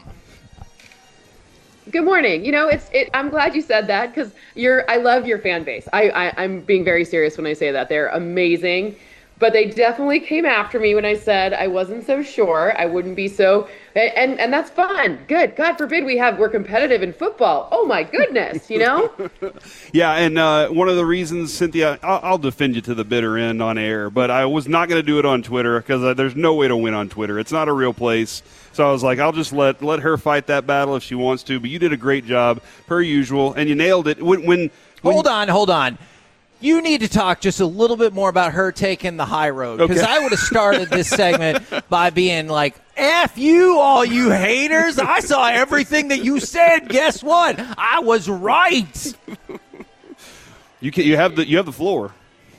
Good morning. You know, it's. It, I'm glad you said that because you're. I love your fan base. I, I. I'm being very serious when I say that. They're amazing, but they definitely came after me when I said I wasn't so sure. I wouldn't be so. And and that's fun. Good. God forbid we have. We're competitive in football. Oh my goodness. You know. Yeah, and uh, one of the reasons, Cynthia, I'll, I'll defend you to the bitter end on air, but I was not going to do it on Twitter because uh, there's no way to win on Twitter. It's not a real place. So I was like, I'll just let let her fight that battle if she wants to. But you did a great job, per usual, and you nailed it. When, when, when Hold on, hold on. You need to talk just a little bit more about her taking the high road. Because Okay. I would have started this segment by being like, F you, all you haters. I saw everything that you said. Guess what? I was right. you can, you have the you have the floor.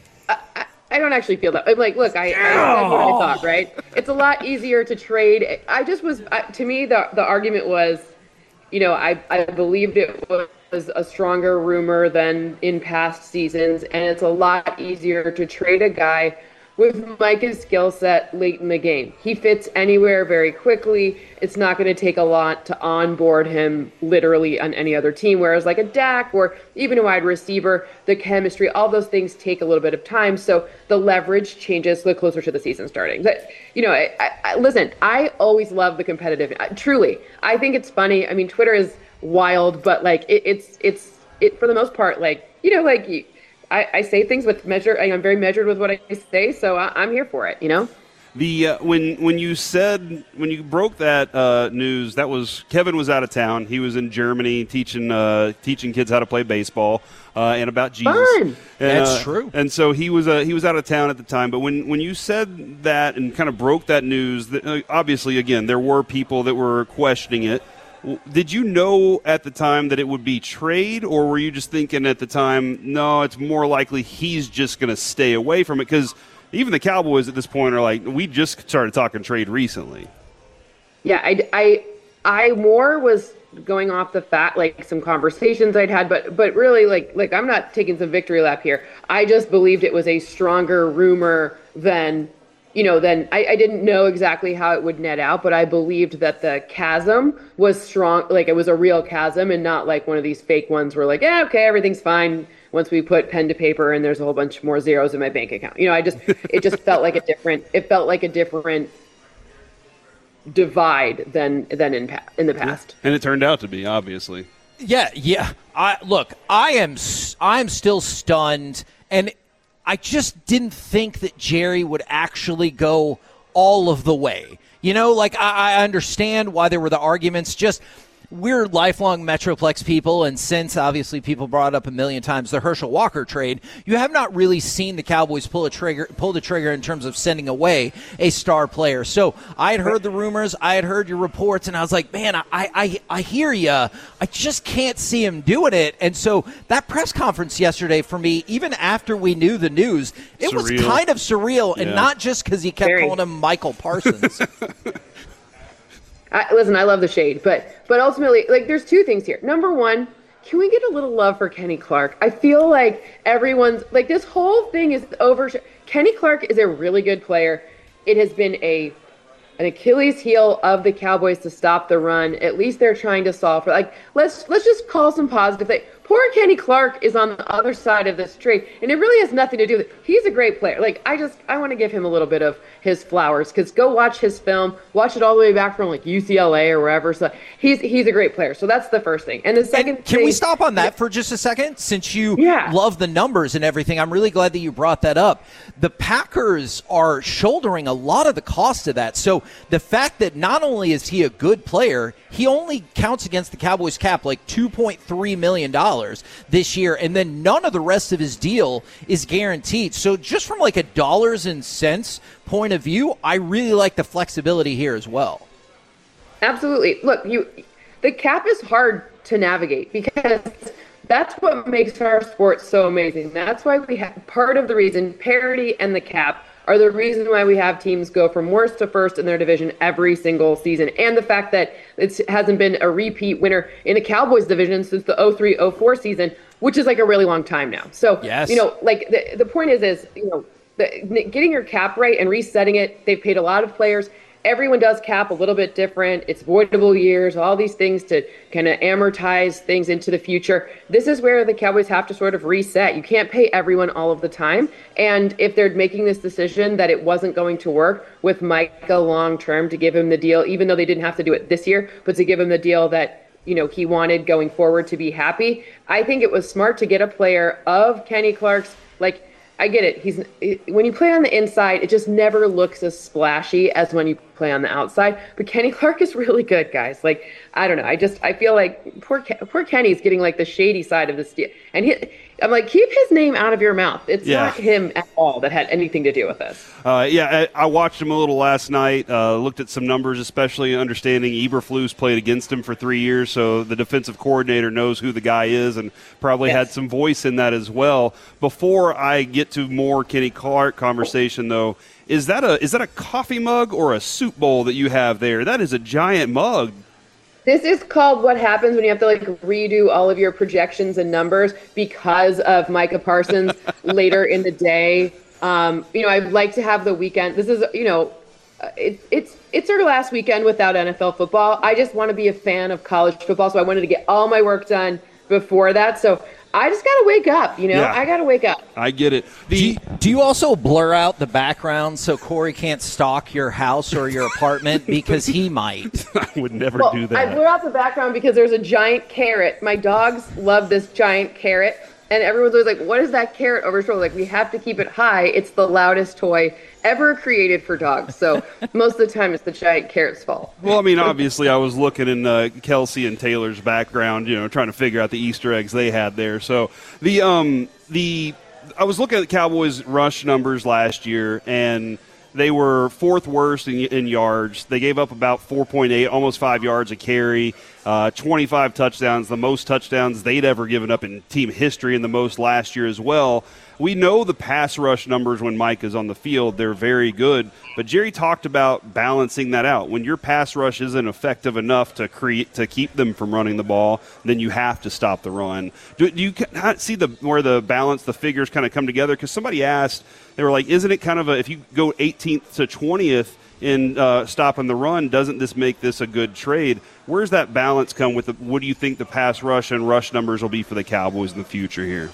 I don't actually feel that. I'm like, look, I, I said what I thought, right? It's a lot easier to trade. I just was, uh, to me, the the argument was, you know, I, I believed it was a stronger rumor than in past seasons, and it's a lot easier to trade a guy with Micah's skill set late in the game. He fits anywhere very quickly. It's not going to take a lot to onboard him literally on any other team, whereas like a Dak or even a wide receiver, the chemistry, all those things take a little bit of time. So the leverage changes the closer to the season starting. But, you know, I, I, I, listen, I always love the competitive. I, truly, I think it's funny. I mean, Twitter is wild, but like it, it's, it's, it for the most part, like, you know, like you, I, I say things with measure. I'm very measured with what I say, so I, I'm here for it. You know. The uh, when when you said when you broke that uh, news, that was Kevin was out of town. He was in Germany teaching uh, teaching kids how to play baseball uh, and about Jesus. Fun. And, That's uh, true. And so he was uh, he was out of town at the time. But when, when you said that and kind of broke that news, that, uh, obviously again there were people that were questioning it. Did you know at the time that it would be trade, or were you just thinking at the time, no, it's more likely he's just going to stay away from it? Because even the Cowboys at this point are like, we just started talking trade recently. Yeah, I, I, I more was going off the fact, like some conversations I'd had, but but really, like like I'm not taking some victory lap here. I just believed it was a stronger rumor than. You know, then I, I didn't know exactly how it would net out, but I believed that the chasm was strong, like it was a real chasm and not like one of these fake ones where like, yeah, okay, everything's fine once we put pen to paper and there's a whole bunch more zeros in my bank account. You know, I just, it just felt like a different, it felt like a different divide than than in pa- in the past. And it turned out to be, obviously. Yeah, yeah. I look, I am s- I'm still stunned, and I just didn't think that Jerry would actually go all of the way. You know, like I, I understand why there were the arguments. Just we're lifelong Metroplex people, and since obviously people brought up a million times the Herschel Walker trade, you have not really seen the Cowboys pull a trigger, pull the trigger in terms of sending away a star player. So I had heard the rumors, I had heard your reports, and I was like, man, I I, I hear you. I just can't see him doing it. And so that press conference yesterday for me, even after we knew the news, it surreal. was kind of surreal, and yeah. not just because he kept Very. calling him Michael Parsons. I, listen, I love the shade, but but ultimately, like, there's two things here. Number one, can we get a little love for Kenny Clark? I feel like everyone's, like, this whole thing is over. Kenny Clark is a really good player. It has been a an Achilles heel of the Cowboys to stop the run. At least they're trying to solve for, like, let's let's just call some positive things. Poor Kenny Clark is on the other side of this trade, and it really has nothing to do with it. He's a great player. Like, I just, I want to give him a little bit of his flowers, because go watch his film, watch it all the way back from, like, U C L A or wherever. So he's he's a great player. So that's the first thing. And the second and can thing, we stop on that for just a second? Since you yeah. love the numbers and everything, I'm really glad that you brought that up. The Packers are shouldering a lot of the cost of that. So the fact that not only is he a good player, he only counts against the Cowboys cap like two point three million dollars this year, and then none of the rest of his deal is guaranteed. So just from like a dollars and cents point of view, I really like the flexibility here as well. Absolutely. Look, you the cap is hard to navigate because that's what makes our sport so amazing. That's why we have part of the reason parity and the cap are the reason why we have teams go from worst to first in their division every single season. And the fact that it hasn't been a repeat winner in the Cowboys division since the oh three oh four season, which is like a really long time now. So, yes. you know, like the, the point is, is, you know, the, getting your cap right and resetting it, they've paid a lot of players. Everyone does cap a little bit different. It's voidable years, all these things to kind of amortize things into the future. This is where the Cowboys have to sort of reset. You can't pay everyone all of the time. And if they're making this decision that it wasn't going to work with Micah long term to give him the deal, even though they didn't have to do it this year, but to give him the deal that, you know, he wanted going forward to be happy, I think it was smart to get a player of Kenny Clark's, like, I get it. He's when you play on the inside, it just never looks as splashy as when you play on the outside. But Kenny Clark is really good, guys. Like, I don't know. I just I feel like poor poor Kenny's getting like the shady side of this deal. And he, I'm like, keep his name out of your mouth. It's yeah. not him at all that had anything to do with this. Uh, yeah, I, I watched him a little last night. Uh, looked at some numbers, especially understanding Eberflus played against him for three years, so the defensive coordinator knows who the guy is and probably Yes. had some voice in that as well. Before I get to more Kenny Clark conversation, though, is that a is that a coffee mug or a soup bowl that you have there? That is a giant mug. This is called what happens when you have to like redo all of your projections and numbers because of Micah Parsons later in the day. Um, you know, I'd like to have the weekend. This is, you know, it, it's it's our last weekend without N F L football. I just want to be a fan of college football, so I wanted to get all my work done before that. So I just got to wake up, you know. Yeah. I got to wake up. I get it. The, Do you, do you also blur out the background so Corey can't stalk your house or your apartment? Because he might. I would never Well, do I that. blew out the background because there's a giant carrot. My dogs love this giant carrot. And everyone's always like, what is that carrot over his shoulder? Like, we have to keep it high. It's the loudest toy ever created for dogs. So most of the time it's the giant carrot's fault. Well, I mean, obviously, I was looking in uh, Kelsey and Taylor's background, you know, trying to figure out the Easter eggs they had there. So the um the I was looking at the Cowboys' rush numbers last year, and they were fourth worst in, in yards. They gave up about four point eight, almost five yards a carry, uh, twenty-five touchdowns, the most touchdowns they'd ever given up in team history, and the most last year as well. We know the pass rush numbers when Mike is on the field, they're very good. But Jerry talked about balancing that out. When your pass rush isn't effective enough to create to keep them from running the ball, then you have to stop the run. Do, do you see the where the balance, the figures kind of come together? Because somebody asked, they were like, isn't it kind of a, if you go eighteenth to twentieth in uh, stopping the run, doesn't this make this a good trade? Where's that balance come with? The, what do you think the pass rush and rush numbers will be for the Cowboys in the future here?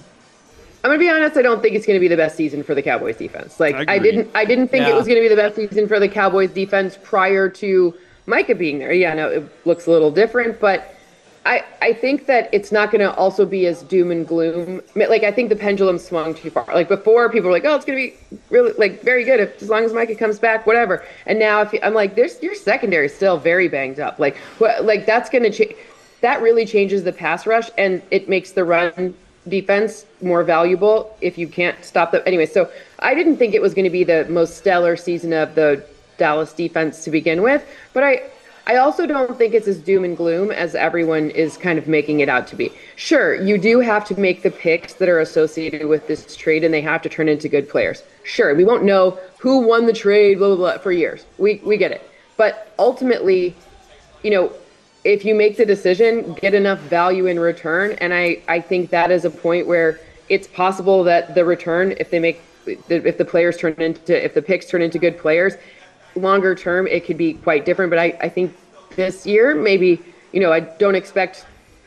I'm gonna be honest. I don't think it's gonna be the best season for the Cowboys defense. Like I I, agree. didn't, I didn't think Yeah. it was gonna be the best season for the Cowboys defense prior to Micah being there. Yeah, no, it looks a little different, but I, I think that it's not gonna also be as doom and gloom. I mean, like I think the pendulum swung too far. Like before, people were like, "Oh, it's gonna be really like very good if as long as Micah comes back, whatever." And now, if you, I'm like, "There's your secondary is still very banged up." Like, what, like that's gonna change. That really changes the pass rush, and it makes the run defense more valuable if you can't stop them. Anyway, so I didn't think it was going to be the most stellar season of the Dallas defense to begin with, but I I also don't think it's as doom and gloom as everyone is kind of making it out to be. Sure, you do have to make the picks that are associated with this trade, and they have to turn into good players. Sure, we won't know who won the trade, blah, blah, blah, for years. We we get it. But ultimately, you know, if you make the decision, get enough value in return. And I, I think that is a point where it's possible that the return, if they make, if the players turn into, if the picks turn into good players, longer term, it could be quite different. But I, I think this year, maybe, you know, I don't expect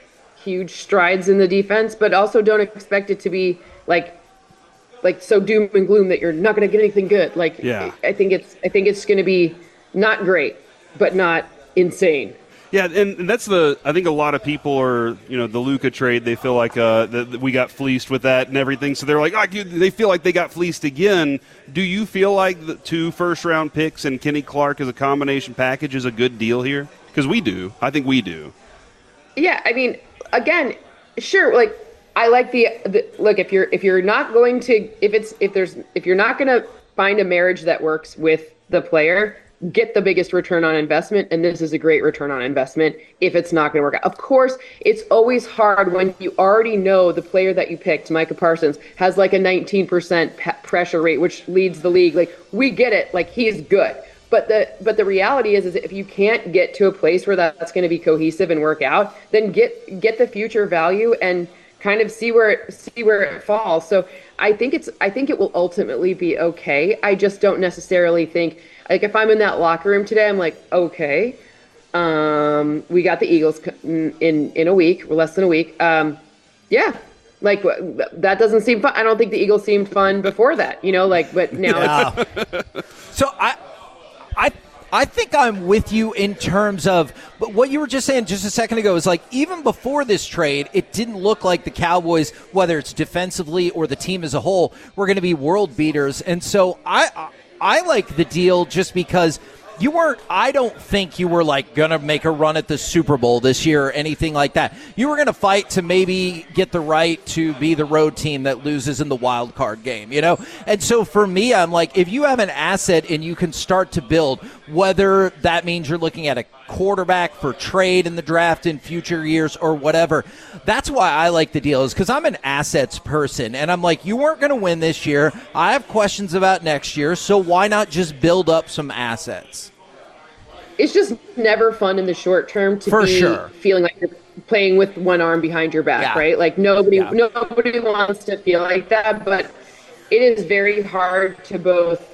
huge strides in the defense, but also don't expect it to be like like so doom and gloom that you're not going to get anything good. Like yeah. I think it's I think it's going to be not great, but not insane. Yeah, and, and that's the. I think a lot of people are, you know, the Luka trade. They feel like uh, that that we got fleeced with that and everything. So they're like, oh, they feel like they got fleeced again. Do you feel like the two first round picks and Kenny Clark as a combination package is a good deal here? Because we do. I think we do. Yeah, I mean, again, sure. Like, I like the, the look. If you're if you're not going to if it's if there's if you're not going to find a marriage that works with the player, get the biggest return on investment, and this is a great return on investment if it's not going to work out. Of course, it's always hard when you already know the player that you picked, Micah Parsons, has like a nineteen percent pe- pressure rate, which leads the league. Like, we get it. Like, he's good. But the but the reality is, is if you can't get to a place where that's going to be cohesive and work out, then get get the future value and kind of see where it, see where it falls. So I think it's I think it will ultimately be okay. I just don't necessarily think, like, if I'm in that locker room today, I'm like, okay, um, we got the Eagles in in, in a week, or less than a week. Um, yeah. Like, that doesn't seem fun. I don't think the Eagles seemed fun before that, you know, like, but now yeah. it's. So I, I, I think I'm with you in terms of, but what you were just saying just a second ago is like, even before this trade, it didn't look like the Cowboys, whether it's defensively or the team as a whole, were going to be world beaters. And so I, I like the deal just because you weren't, I don't think you were like going to make a run at the Super Bowl this year or anything like that. You were going to fight to maybe get the right to be the road team that loses in the wild card game, you know? And so for me, I'm like, if you have an asset and you can start to build, whether that means you're looking at a quarterback for trade in the draft in future years or whatever, that's why I like the deal, is because I'm an assets person. And I'm like, you weren't going to win this year. I have questions about next year, so why not just build up some assets? It's just never fun in the short term to For be sure. feeling like you're playing with one arm behind your back, Yeah. right? Like nobody, Yeah. nobody wants to feel like that, but it is very hard to both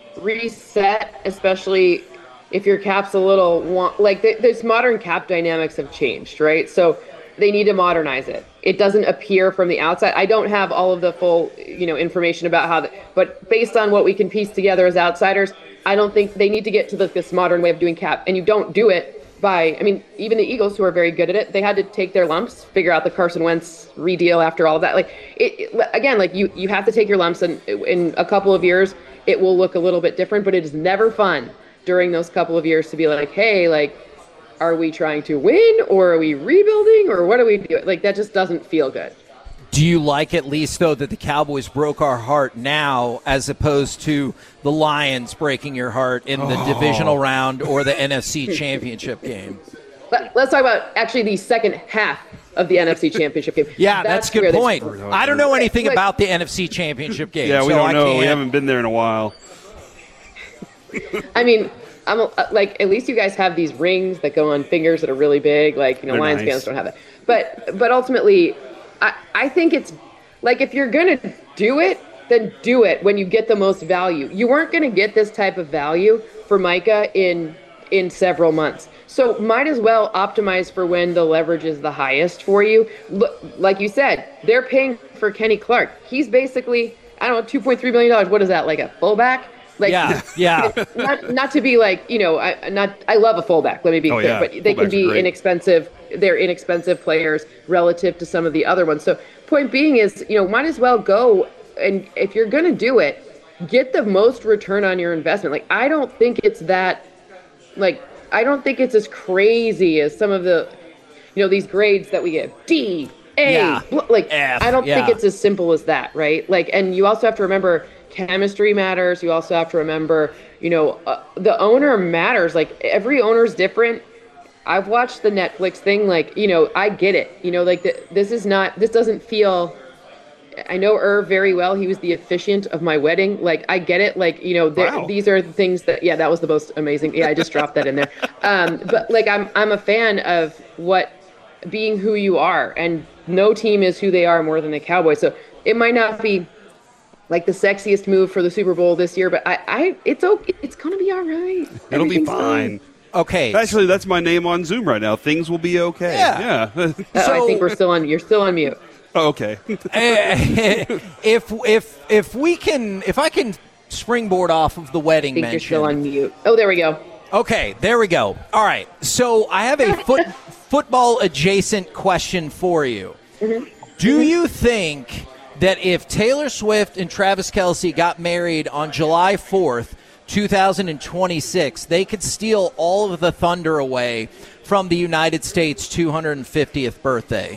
reset, especially if your cap's a little want, like th- this modern cap dynamics have changed, right? So they need to modernize it. It doesn't appear from the outside. I don't have all of the full, you know, information about how, the, but based on what we can piece together as outsiders, I don't think they need to get to the, this modern way of doing cap. And you don't do it by, I mean, even the Eagles, who are very good at it, they had to take their lumps, figure out the Carson Wentz redeal after all of that. Like, it, it again, like you, you have to take your lumps, and in a couple of years, it will look a little bit different, but it is never fun during those couple of years to be like, hey, like, are we trying to win, or are we rebuilding, or what are we doing? Like, that just doesn't feel good. Do you like, at least, though, that the Cowboys broke our heart now as opposed to the Lions breaking your heart in the Oh. divisional round or the N F C Championship game? Let, let's talk about actually the second half of the N F C Championship game. Yeah, that's, a good where they- point. I don't know anything Like- about the N F C Championship game. Yeah, we so don't I know. We can't- haven't been there in a while. I mean, I'm a, like, at least you guys have these rings that go on fingers that are really big. Like, you know, They're Lions nice. fans don't have that. But but ultimately, I, I think it's like, if you're gonna do it, then do it when you get the most value. You weren't gonna get this type of value for Micah in in several months. So might as well optimize for when the leverage is the highest for you. Look, like you said, they're paying for Kenny Clark. He's basically, I don't know, two point three million dollars. What is that, like a fullback? Like, Yeah, yeah. not not to be like, you know, I not I love a fullback. Let me be Oh, clear, yeah. but they can Fullbacks are be great. inexpensive. They're inexpensive players relative to some of the other ones. So point being is, you know, might as well go, and if you're going to do it, get the most return on your investment. Like, I don't think it's that, like, I don't think it's as crazy as some of the, you know, these grades that we give. D, A, Yeah. bl- like, F, I don't think yeah. it's as simple as that, right? Like, and you also have to remember chemistry matters. You also have to remember, you know, uh, the owner matters. Like, every owner's different. I've watched the Netflix thing. Like, you know, I get it. You know, like, the, this is not, this doesn't feel, I know Irv very well. He was the officiant of my wedding. Like, I get it. Like, you know, there- Wow. these are things that, yeah, that was the most amazing. Yeah, I just dropped that in there. Um, but like, I'm, I'm a fan of what being who you are, and no team is who they are more than the Cowboys. So it might not be like the sexiest move for the Super Bowl this year, but I, I it's okay. It's going to be all right. It'll be Everything's fine. Okay. Actually, that's my name on Zoom right now. Things will be okay. Yeah. Yeah. Oh, I think we're still on. You're still on mute. Oh, okay. if if if we can, if I can springboard off of the wedding I think mention. you're still on mute. Oh, there we go. Okay, there we go. All right. So I have a foot, football adjacent question for you. Mm-hmm. Do you think that if Taylor Swift and Travis Kelce got married on July fourth, two thousand twenty-six, they could steal all of the thunder away from the United States' two hundred fiftieth birthday?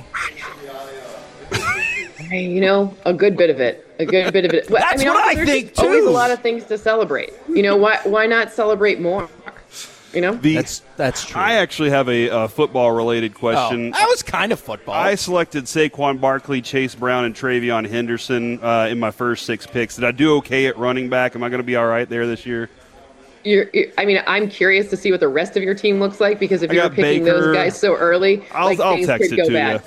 Hey, you know, a good bit of it. A good bit of it. That's I mean, what also, I there's think, just always too. a lot of things to celebrate. You know, why why not celebrate more? You know, The, That's that's true. I actually have a uh, football-related question. Oh, that was kind of football. I selected Saquon Barkley, Chase Brown, and Travion Henderson uh, in my first six picks. Did I do okay at running back? Am I going to be all right there this year? you're, you're. I mean, I'm curious to see what the rest of your team looks like because if I you're got picking Baker. those guys so early, I'll, like I'll things text could it go to bad.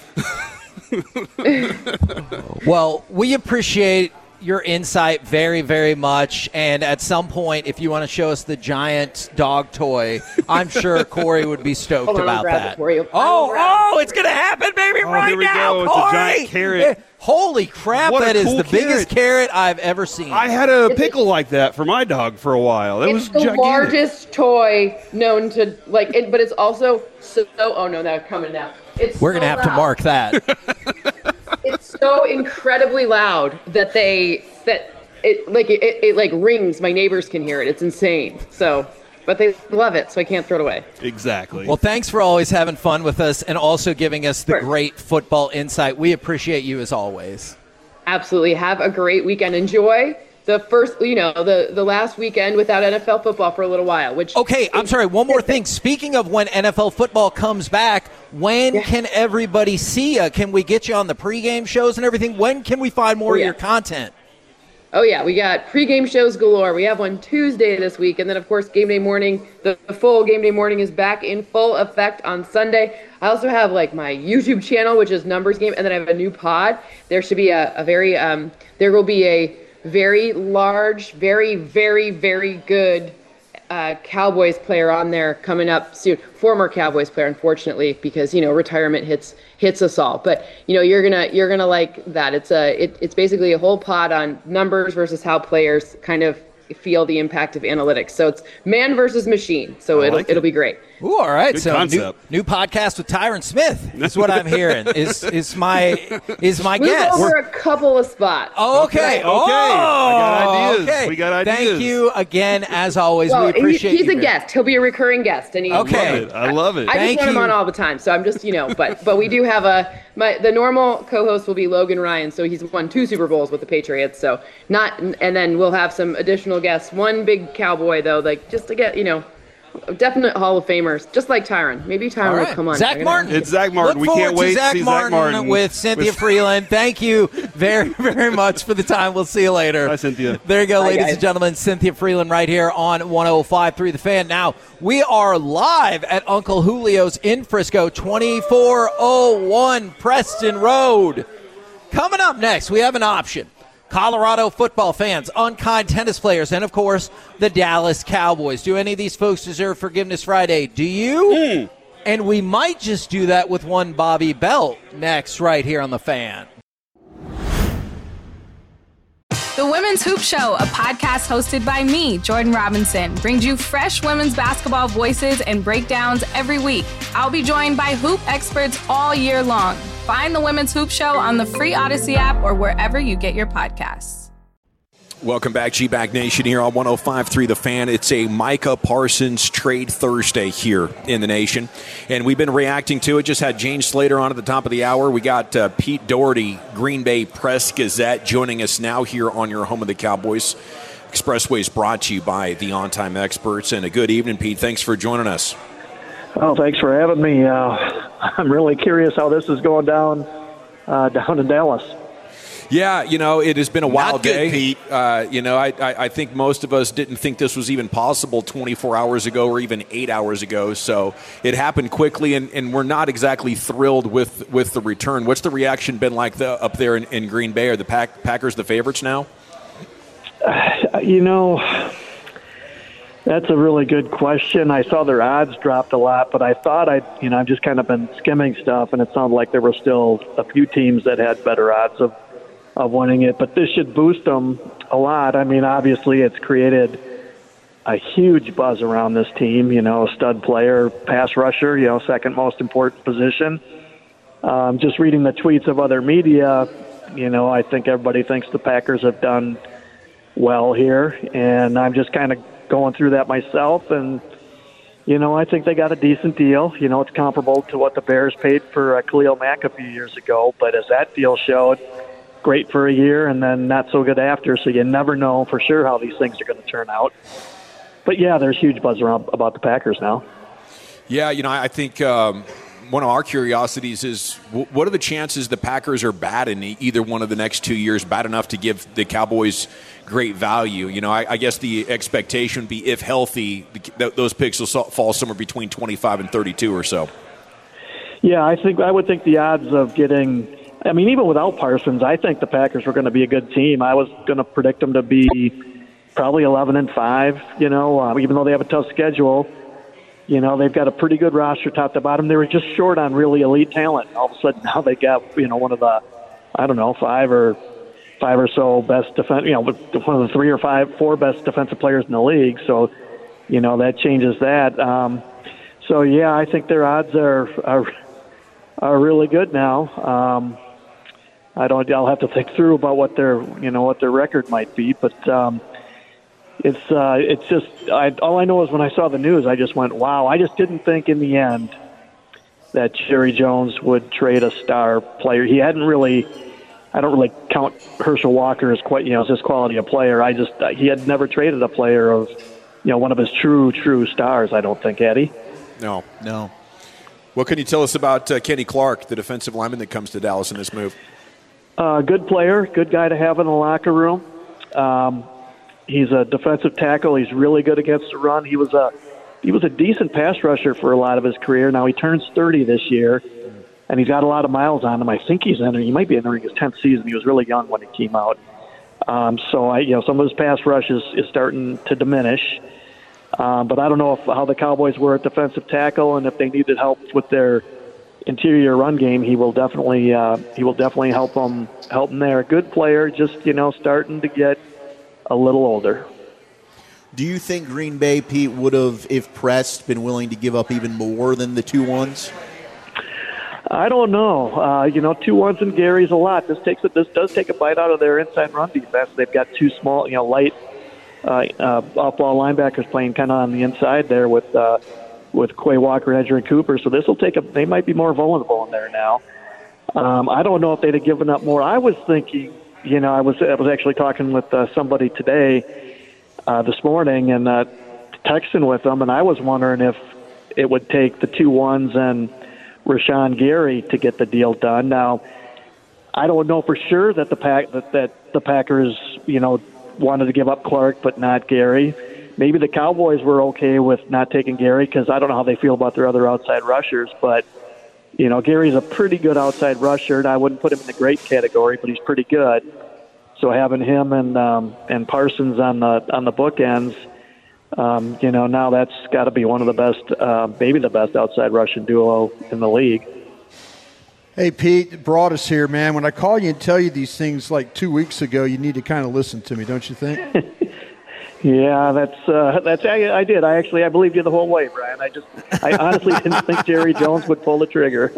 you. Well, we appreciate your insight very, very much. And at some point, if you want to show us the giant dog toy, I'm sure Corey would be stoked Hold on, I'll about grab that. it for you. Oh, I'll grab oh, it's going to happen, baby, Oh, right here we now, go. It's a Corey. giant carrot. Yeah. Holy crap, What a that is cool the biggest carrot. carrot I've ever seen. I had a pickle like that for my dog for a while. It It's was the gigantic. largest toy known to like, it, but it's also so. Oh no, that's coming down. It's We're so going to have to loud. mark that. It's so incredibly loud that they that it like it, it, it like rings. My neighbors can hear it. It's insane. So, but they love it, so I can't throw it away. Exactly. Well, thanks for always having fun with us and also giving us the Sure. great football insight. We appreciate you as always. Absolutely. Have a great weekend. Enjoy the first, you know, the the last weekend without N F L football for a little while. Which Okay, I'm sorry. One more thing. Speaking of when N F L football comes back, when Yeah. can everybody see you? Can we get you on the pregame shows and everything? When can we find more Oh, of yeah. your content? Oh yeah, we got pregame shows galore. We have one Tuesday this week, and then of course game day morning. The, the full game day morning is back in full effect on Sunday. I also have like my YouTube channel, which is Numbers Game, and then I have a new pod. There should be a, a very um, there will be a very large, very very very good uh, Cowboys player on there coming up soon. Former Cowboys player, unfortunately, because you know retirement hits hits us all. But you know you're gonna you're gonna like that. It's a it, it's basically a whole pod on numbers versus how players kind of feel the impact of analytics. So it's man versus machine. So I it'll like it. it'll be great. Ooh, all right. Good so new, concept. new podcast with Tyron Smith is what I'm hearing. Is is my is my Move guess? over a couple of spots. Oh, okay. Okay. I got Oh, ideas. okay. We got Thank ideas. you again, as always. Well, we he- appreciate he's you. a very- guest. He'll be a recurring guest, and he, Okay. Love it. I love it. I Thank just want him you. on all the time, so I'm just, you know, but but we do have a my the normal co-host will be Logan Ryan, so he's won two Super Bowls with the Patriots, so not, and then we'll have some additional guests. One big Cowboy though, like just to get, you know, definite Hall of Famers, just like Tyron. Maybe Tyron All will right. come on. Zach We're gonna- Martin. It's Zach Martin. Look We forward can't to wait Zach to see Martin Zach Martin with Cynthia with- Freeland. Thank you very, very much for the time. We'll see you later. Bye, Cynthia. There you go, Bye, ladies guys. and gentlemen. Cynthia Freeland right here on one oh five point three The Fan. Now, we are live at Uncle Julio's in Frisco, twenty-four oh one Preston Road. Coming up next, we have an option. Colorado football fans, unkind tennis players, and, of course, the Dallas Cowboys. Do any of these folks deserve Forgiveness Friday? Do you? Mm. And we might just do that with one Bobby Belt next right here on The Fan. The Women's Hoop Show, a podcast hosted by me, Jordan Robinson, brings you fresh women's basketball voices and breakdowns every week. I'll be joined by hoop experts all year long. Find the Women's Hoop Show on the free Odyssey app or wherever you get your podcasts. Welcome back, G-Back Nation, here on one oh five point three The Fan. It's a Micah Parsons Trade Thursday here in the nation, and we've been reacting to it. Just had Jane Slater on at the top of the hour. We got uh, Pete Doherty, Green Bay Press-Gazette, joining us now here on your home of the Cowboys. Expressway is brought to you by the On-Time Experts, and a good evening, Pete. Thanks for joining us. Oh, thanks for having me. Uh, I'm really curious how this is going down uh, down in Dallas. Yeah, you know, it has been a wild good, day. Pete. Uh, you know, I, I, I think most of us didn't think this was even possible twenty-four hours ago or even eight hours ago. So it happened quickly, and, and we're not exactly thrilled with, with the return. What's the reaction been like the, up there in, in Green Bay? Are the Pack, Packers the favorites now? Uh, you know, That's a really good question. I saw their odds dropped a lot, but I thought I, you know, I've just kind of been skimming stuff, and it sounded like there were still a few teams that had better odds of, of winning it. But this should boost them a lot. I mean, obviously, it's created a huge buzz around this team. You know, stud player, pass rusher, you know, second most important position. Um, just reading the tweets of other media, you know, I think everybody thinks the Packers have done well here, and I'm just kind of going through that myself, and you know, I think they got a decent deal. You know, it's comparable to what the Bears paid for uh, Khalil Mack a few years ago, but as that deal showed, great for a year and then not so good after, so you never know for sure how these things are going to turn out. But yeah, there's huge buzz around about the Packers now. Yeah, you know, I think um, one of our curiosities is what are the chances the Packers are bad in either one of the next two years, bad enough to give the Cowboys great value? You know, I, I guess the expectation would be, if healthy, th- those picks will fall somewhere between twenty-five and thirty-two or so. Yeah, I think I would think the odds of getting, I mean, even without Parsons, I think the Packers were going to be a good team. I was going to predict them to be probably eleven and five, you know, uh, even though they have a tough schedule. You know, they've got a pretty good roster top to bottom. They were just short on really elite talent. All of a sudden now they got, you know, one of the, I don't know, five or five or so best defense, you know, one of the three or five, four best defensive players in the league. So, you know, that changes that. Um, so, yeah, I think their odds are are, are really good now. Um, I don't, I'll have to think through about what their, you know, what their record might be, but um, it's uh, it's just, I, all I know is when I saw the news, I just went, wow. I just didn't think in the end that Jerry Jones would trade a star player. He hadn't really, I don't really count Herschel Walker as quite, you know, as his quality of player. I just, he had never traded a player of, you know, one of his true, true stars, I don't think, had he? No, no. What can you tell us about uh, Kenny Clark, the defensive lineman that comes to Dallas in this move? Uh, good player, good guy to have in the locker room. Um, he's a defensive tackle. He's really good against the run. He was a, he was a decent pass rusher for a lot of his career. Now he turns thirty this year, and he's got a lot of miles on him. I think he's entering, he might be entering his tenth season. He was really young when he came out. Um, so, I, you know, some of his pass rush is, is starting to diminish. Um, but I don't know if, how the Cowboys were at defensive tackle, and if they needed help with their interior run game, he will definitely uh, he will definitely help them help them there. Good player, just, you know, starting to get a little older. Do you think Green Bay, Pete, would have, if pressed, been willing to give up even more than the two ones? I don't know. Uh, you know, two ones and Gary's a lot. This takes a, this does take a bite out of their inside run defense. They've got two small, you know, light uh, uh, off-ball linebackers playing kind of on the inside there with uh, with Quay Walker and Edgerrin Cooper. So this will take a. They might be more vulnerable in there now. Um, I don't know if they'd have given up more. I was thinking, you know, I was I was actually talking with uh, somebody today, uh, this morning, and uh, texting with them, and I was wondering if it would take the two ones and Rashawn Gary to get the deal done. Now, I don't know for sure that the pack that, that the Packers, you know, wanted to give up Clark but not Gary. Maybe the Cowboys were okay with not taking Gary because I don't know how they feel about their other outside rushers. But, you know, Gary's a pretty good outside rusher, and I wouldn't put him in the great category, but he's pretty good. So having him and um, and Parsons on the on the bookends, um, you know, now that's got to be one of the best, uh, maybe the best outside rushing duo in the league. Hey, Pete, Broadus here, man. When I call you and tell you these things like two weeks ago, you need to kind of listen to me, don't you think? Yeah, that's uh, that's I, I did. I actually I believed you the whole way, Brian. I just I honestly didn't think Jerry Jones would pull the trigger.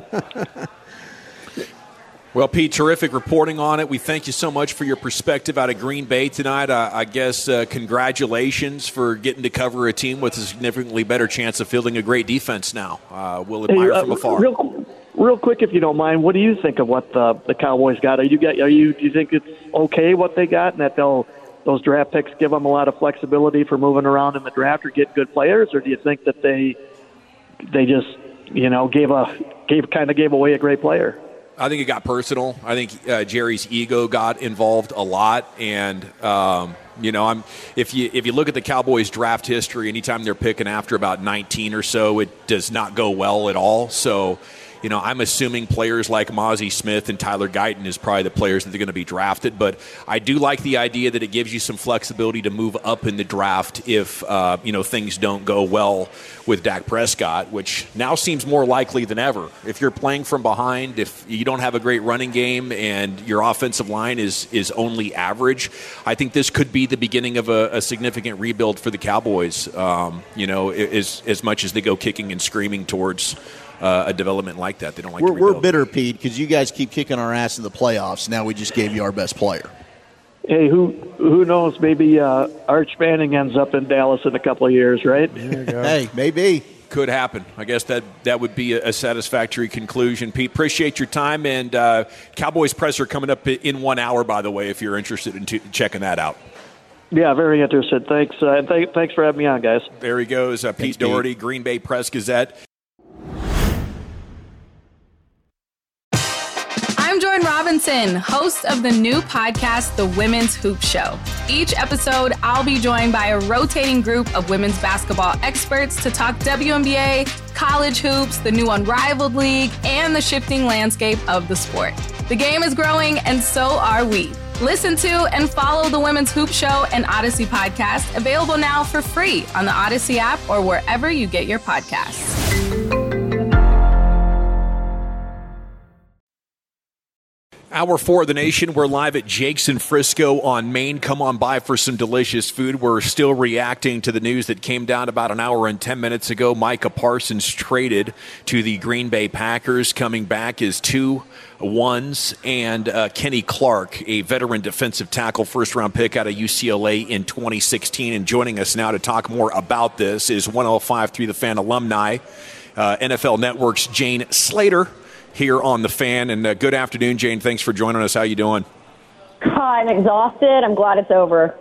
Well, Pete, terrific reporting on it. We thank you so much for your perspective out of Green Bay tonight. Uh, I guess uh, congratulations for getting to cover a team with a significantly better chance of fielding a great defense now. Uh, we'll admire hey, uh, from afar. Real, real quick, if you don't mind, what do you think of what the, the Cowboys got? Are you get? Are you? Do you think it's okay what they got, and that they'll those draft picks give them a lot of flexibility for moving around in the draft or get good players, or do you think that they they just you know gave a gave kind of gave away a great player? I think it got personal. I think uh, Jerry's ego got involved a lot, and um, you know, I'm if you if you look at the Cowboys' draft history, anytime they're picking after about nineteen or so, it does not go well at all. So, you know, I'm assuming players like Mozzie Smith and Tyler Guyton is probably the players that are going to be drafted. But I do like the idea that it gives you some flexibility to move up in the draft if, uh, you know, things don't go well with Dak Prescott, which now seems more likely than ever. If you're playing from behind, if you don't have a great running game and your offensive line is is only average, I think this could be the beginning of a, a significant rebuild for the Cowboys, um, you know, as, as much as they go kicking and screaming towards uh, a development like that. They don't like we're, to rebuild. We're bitter, Pete, because you guys keep kicking our ass in the playoffs. Now we just gave you our best player. Hey, who who knows? Maybe uh, Arch Manning ends up in Dallas in a couple of years, right? Hey, maybe. Could happen. I guess that, that would be a, a satisfactory conclusion. Pete, appreciate your time. And uh, Cowboys presser coming up in one hour, by the way, if you're interested in t- checking that out. Yeah, very interested. Thanks. Uh, th- thanks for having me on, guys. There he goes. Uh, Pete Thanks, Doherty, Pete. Green Bay Press-Gazette. I'm Jordan Robinson, host of the new podcast, The Women's Hoop Show. Each episode, I'll be joined by a rotating group of women's basketball experts to talk W N B A, college hoops, the new Unrivaled League, and the shifting landscape of the sport. The game is growing, and so are we. Listen to and follow The Women's Hoop Show and Odyssey podcast, available now for free on the Odyssey app or wherever you get your podcasts. Hour four of the nation. We're live at Jake's in Frisco on Main. Come on by for some delicious food. We're still reacting to the news that came down about an hour and ten minutes ago. Micah Parsons traded to the Green Bay Packers. Coming back is two ones and uh, Kenny Clark, a veteran defensive tackle, first-round pick out of U C L A in twenty sixteen. And joining us now to talk more about this is one oh five point three The Fan alumni, uh, N F L Network's Jane Slater, here on The Fan. And uh, good afternoon, Jane. Thanks for joining us. How you doing? I'm exhausted. I'm glad it's over.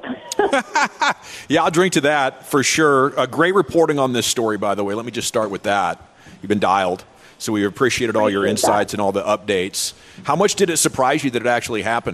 Yeah, I'll drink to that for sure. Uh, great reporting on this story, by the way. Let me just start with that. You've been dialed, so we appreciated all your insights and all the updates. How much did it surprise you that it actually happened?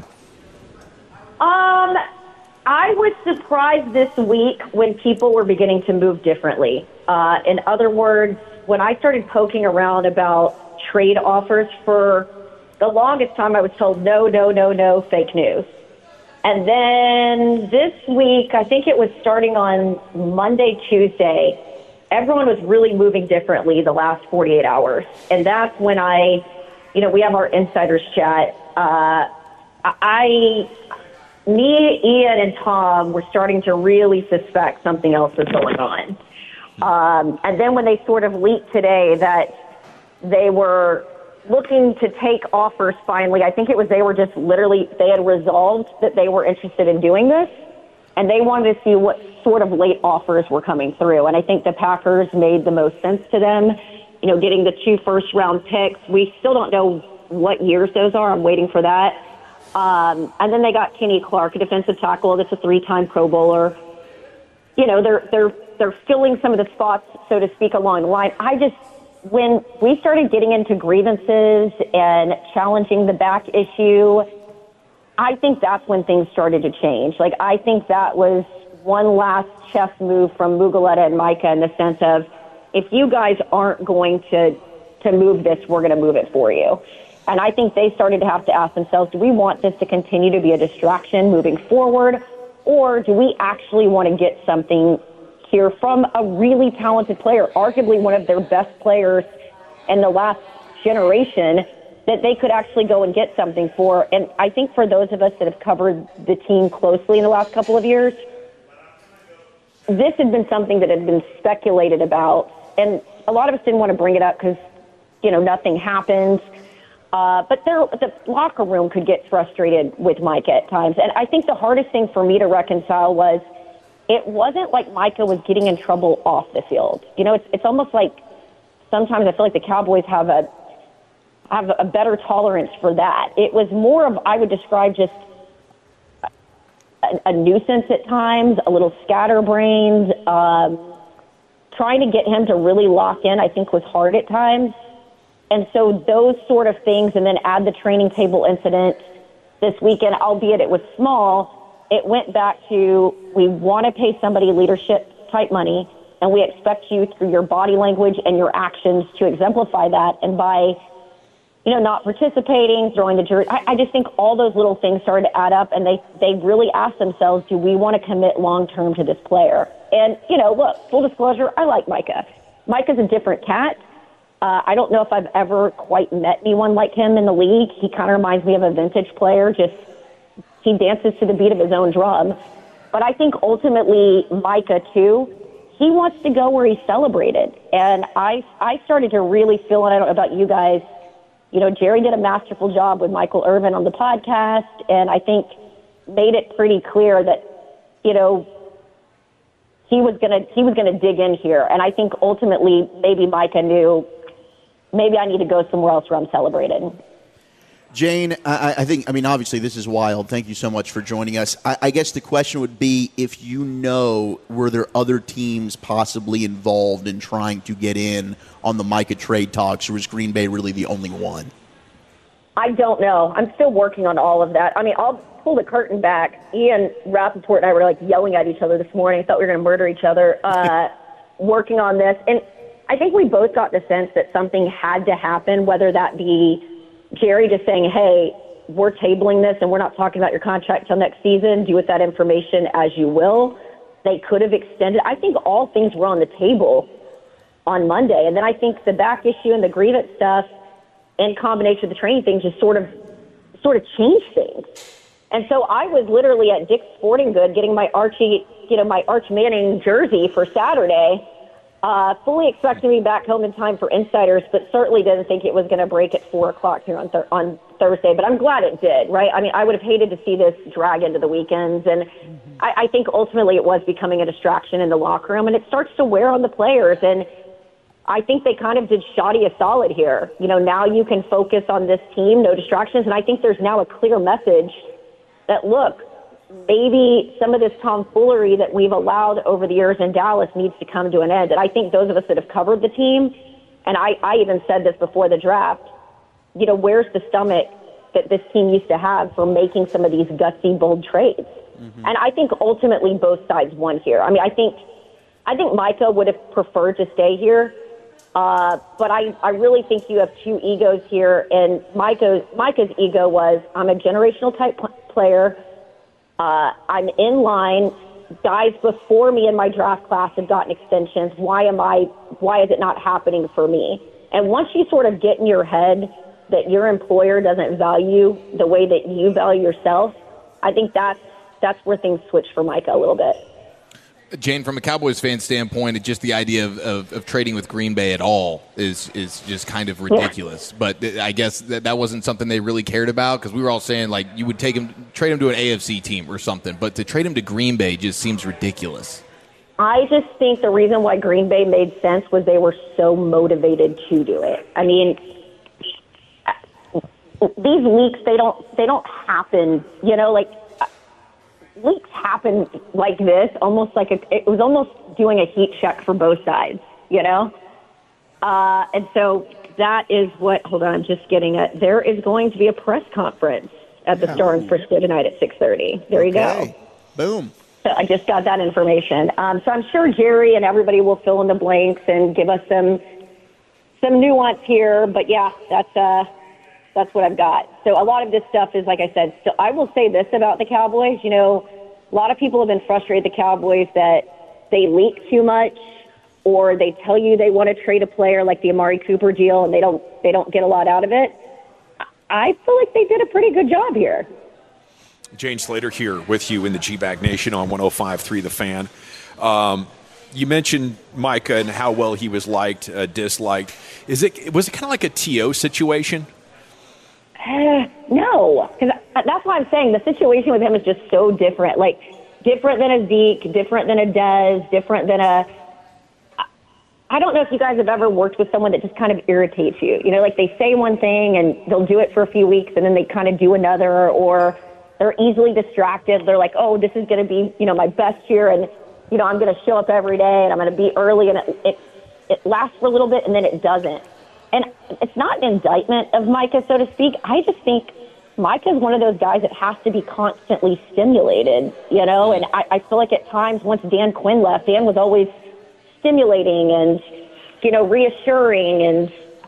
Um, I was surprised this week when people were beginning to move differently. Uh, in other words, when I started poking around about trade offers, for the longest time I was told no, no, no, no, fake news. And then this week, I think it was starting on Monday, Tuesday, everyone was really moving differently the last forty-eight hours. And that's when I, you know, we have our insiders chat. Uh, I, me, Ian, and Tom were starting to really suspect something else was going on. Um, and then when they sort of leaked today that they were looking to take offers finally. I think it was they were just literally, they had resolved that they were interested in doing this, and they wanted to see what sort of late offers were coming through. And I think the Packers made the most sense to them, you know, getting the two first-round picks. We still don't know what years those are. I'm waiting for that. Um, and then they got Kenny Clark, a defensive tackle that's a three-time Pro Bowler. You know, they're they're they're filling some of the spots, so to speak, along the line. I just When we started getting into grievances and challenging the back issue, I think that's when things started to change. Like, I think that was one last chess move from Mugheletta and Micah in the sense of, if you guys aren't going to, to move this, we're going to move it for you. And I think they started to have to ask themselves, do we want this to continue to be a distraction moving forward, or do we actually want to get something here from a really talented player, arguably one of their best players in the last generation, that they could actually go and get something for? And I think for those of us that have covered the team closely in the last couple of years, this had been something that had been speculated about. And a lot of us didn't want to bring it up because, you know, nothing happened. Uh, but there, the locker room could get frustrated with Micah at times. And I think the hardest thing for me to reconcile was, it wasn't like Micah was getting in trouble off the field. You know, it's it's almost like sometimes I feel like the Cowboys have a have a better tolerance for that. It was more of, I would describe, just a, a nuisance at times, a little scatterbrained. Um, trying to get him to really lock in, I think, was hard at times. And so those sort of things, and then add the training table incident this weekend, albeit it was small, it went back to, we want to pay somebody leadership type money, and we expect you through your body language and your actions to exemplify that. And by you know, not participating, throwing the jersey. I, I just think all those little things started to add up, and they, they really asked themselves, do we want to commit long-term to this player? And, you know, look, full disclosure, I like Micah. Micah's a different cat. Uh, I don't know if I've ever quite met anyone like him in the league. He kind of reminds me of a vintage player. Just he dances to the beat of his own drum. But I think ultimately Micah, too, he wants to go where he's celebrated. And I, I started to really feel, and I don't know about you guys, you know, Jerry did a masterful job with Michael Irvin on the podcast, and I think made it pretty clear that, you know, he was gonna he was gonna dig in here. And I think ultimately maybe Micah knew, maybe I need to go somewhere else where I'm celebrated. Jane, I, I think, I mean, obviously this is wild. Thank you so much for joining us. I, I guess the question would be, if you know, were there other teams possibly involved in trying to get in on the Micah trade talks, or was Green Bay really the only one? I don't know. I'm still working on all of that. I mean, I'll pull the curtain back. Ian Rappaport and I were like yelling at each other this morning. I thought we were going to murder each other uh, working on this. And I think we both got the sense that something had to happen, whether that be Jerry just saying, hey, we're tabling this and we're not talking about your contract till next season. Do with that information as you will. They could have extended. I think all things were on the table on Monday. And then I think the back issue and the grievance stuff in combination with the training thing just sort of sort of changed things. And so I was literally at Dick's Sporting Good getting my Archie, you know, my Arch Manning jersey for Saturday, Uh, fully expecting to be back home in time for Insiders, but certainly didn't think it was going to break at four o'clock here on th- on Thursday. But I'm glad it did, right? I mean, I would have hated to see this drag into the weekends. And mm-hmm. I, I think ultimately it was becoming a distraction in the locker room, and it starts to wear on the players. And I think they kind of did shoddy a solid here. You know, now you can focus on this team, no distractions. And I think there's now a clear message that, look, maybe some of this tomfoolery that we've allowed over the years in Dallas needs to come to an end. And I think those of us that have covered the team, and I, I even said this before the draft, you know, where's the stomach that this team used to have for making some of these gutsy, bold trades? Mm-hmm. And I think ultimately both sides won here. I mean, I think I think Micah would have preferred to stay here, uh, but I, I really think you have two egos here. And Micah's, Micah's ego was, I'm a generational type p- player. Uh, I'm in line. Guys before me in my draft class have gotten extensions. Why am I? Why is it not happening for me? And once you sort of get in your head that your employer doesn't value the way that you value yourself, I think that's that's where things switch for Micah a little bit. Jane, from a Cowboys fan standpoint, just the idea of, of, of trading with Green Bay at all is is just kind of ridiculous. Yeah. But th- I guess that, that wasn't something they really cared about, because we were all saying, like, you would take him, trade him to an A F C team or something. But to trade him to Green Bay just seems ridiculous. I just think the reason why Green Bay made sense was they were so motivated to do it. I mean, these leaks, they don't they don't happen, you know, like, leaks happen like this, almost like a, it was almost doing a heat check for both sides, you know? Uh, and so that is what, hold on, I'm just getting it. There is going to be a press conference at the Star in Frisco tonight at six thirty. There okay. you go. Boom. So I just got that information. Um, so I'm sure Jerry and everybody will fill in the blanks and give us some some nuance here. But, yeah, that's uh, that's what I've got. So a lot of this stuff is, like I said, so I will say this about the Cowboys. You know, a lot of people have been frustrated with the Cowboys that they leak too much, or they tell you they want to trade a player like the Amari Cooper deal and they don't they don't get a lot out of it. I feel like they did a pretty good job here. Jane Slater here with you in the G-Bag Nation on one oh five point three The Fan. Um, you mentioned Micah and how well he was liked, uh, disliked. Is it was it kind of like a T O situation? Uh, no, because that's why I'm saying the situation with him is just so different. Like, different than a Zeke, different than a Dez, different than a... I don't know if you guys have ever worked with someone that just kind of irritates you. You know, like they say one thing and they'll do it for a few weeks and then they kind of do another, or they're easily distracted. They're like, oh, this is going to be, you know, my best year, and, you know, I'm going to show up every day and I'm going to be early, and it, it, it lasts for a little bit and then it doesn't. And it's not an indictment of Micah, so to speak. I just think Micah's one of those guys that has to be constantly stimulated, you know, and I, I feel like at times once Dan Quinn left, Dan was always stimulating and, you know, reassuring, and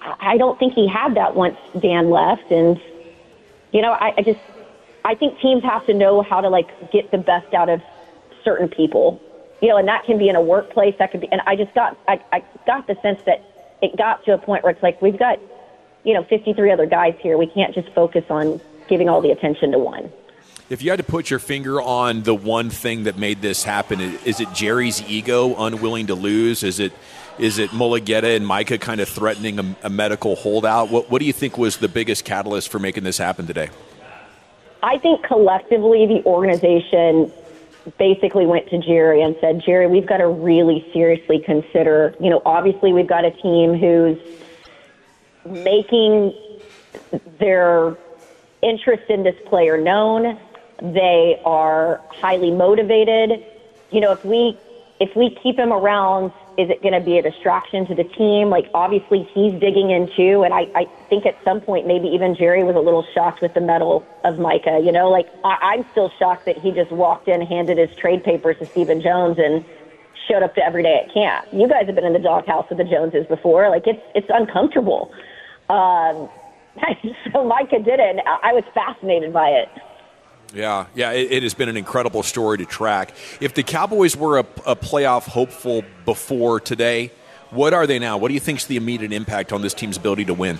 I don't think he had that once Dan left. And, you know, I, I just, I think teams have to know how to, like, get the best out of certain people, you know, and that can be in a workplace. That could be, and I just got, I, I got the sense that it got to a point where it's like, we've got, you know, fifty-three other guys here. We can't just focus on giving all the attention to one. If you had to put your finger on the one thing that made this happen, is it Jerry's ego, unwilling to lose? Is it is it Mulugeta and Micah kind of threatening a, a medical holdout? What, what do you think was the biggest catalyst for making this happen today? I think collectively the organization basically went to Jerry and said, Jerry, we've got to really seriously consider, you know, obviously we've got a team who's making their interest in this player known. They are highly motivated. You know, if we if we keep him around, is it going to be a distraction to the team? Like, obviously he's digging in too, and I, I think at some point maybe even Jerry was a little shocked with the medal of Micah. You know, like, I, I'm still shocked that he just walked in, handed his trade papers to Stephen Jones, and showed up to every day at camp. You guys have been in the doghouse with the Joneses before. Like, it's it's uncomfortable. Um, so Micah did it, and I was fascinated by it. Yeah, yeah, it, it has been an incredible story to track. If the Cowboys were a, a playoff hopeful before today, what are they now? What do you think is the immediate impact on this team's ability to win?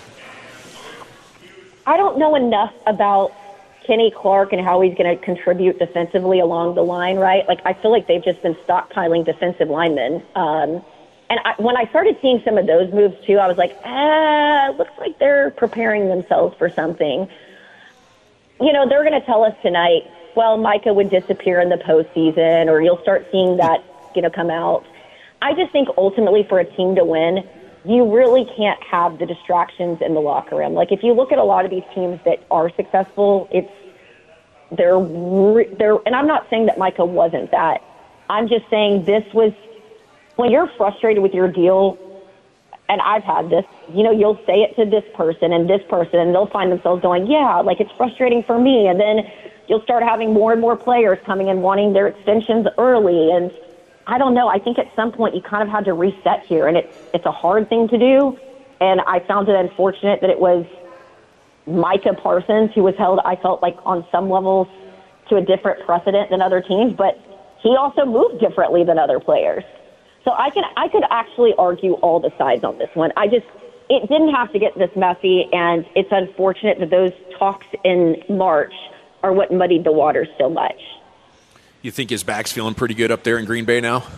I don't know enough about Kenny Clark and how he's going to contribute defensively along the line, right? Like, I feel like they've just been stockpiling defensive linemen. Um, and I, when I started seeing some of those moves, too, I was like, ah, it looks like they're preparing themselves for something. You know, they're going to tell us tonight, well, Micah would disappear in the postseason, or you'll start seeing that, you know, come out. I just think ultimately for a team to win, you really can't have the distractions in the locker room. Like, if you look at a lot of these teams that are successful, it's they're they're, and I'm not saying that Micah wasn't that. I'm just saying this was, when you're frustrated with your deal, and I've had this, you know, you'll say it to this person and this person, and they'll find themselves going, yeah, like, it's frustrating for me. And then you'll start having more and more players coming in wanting their extensions early. And I don't know. I think at some point you kind of had to reset here, and it's, it's a hard thing to do. And I found it unfortunate that it was Micah Parsons who was held, I felt like, on some levels to a different precedent than other teams, but he also moved differently than other players. So I can I could actually argue all the sides on this one. I just, it didn't have to get this messy, and it's unfortunate that those talks in March are what muddied the waters so much. You think his back's feeling pretty good up there in Green Bay now?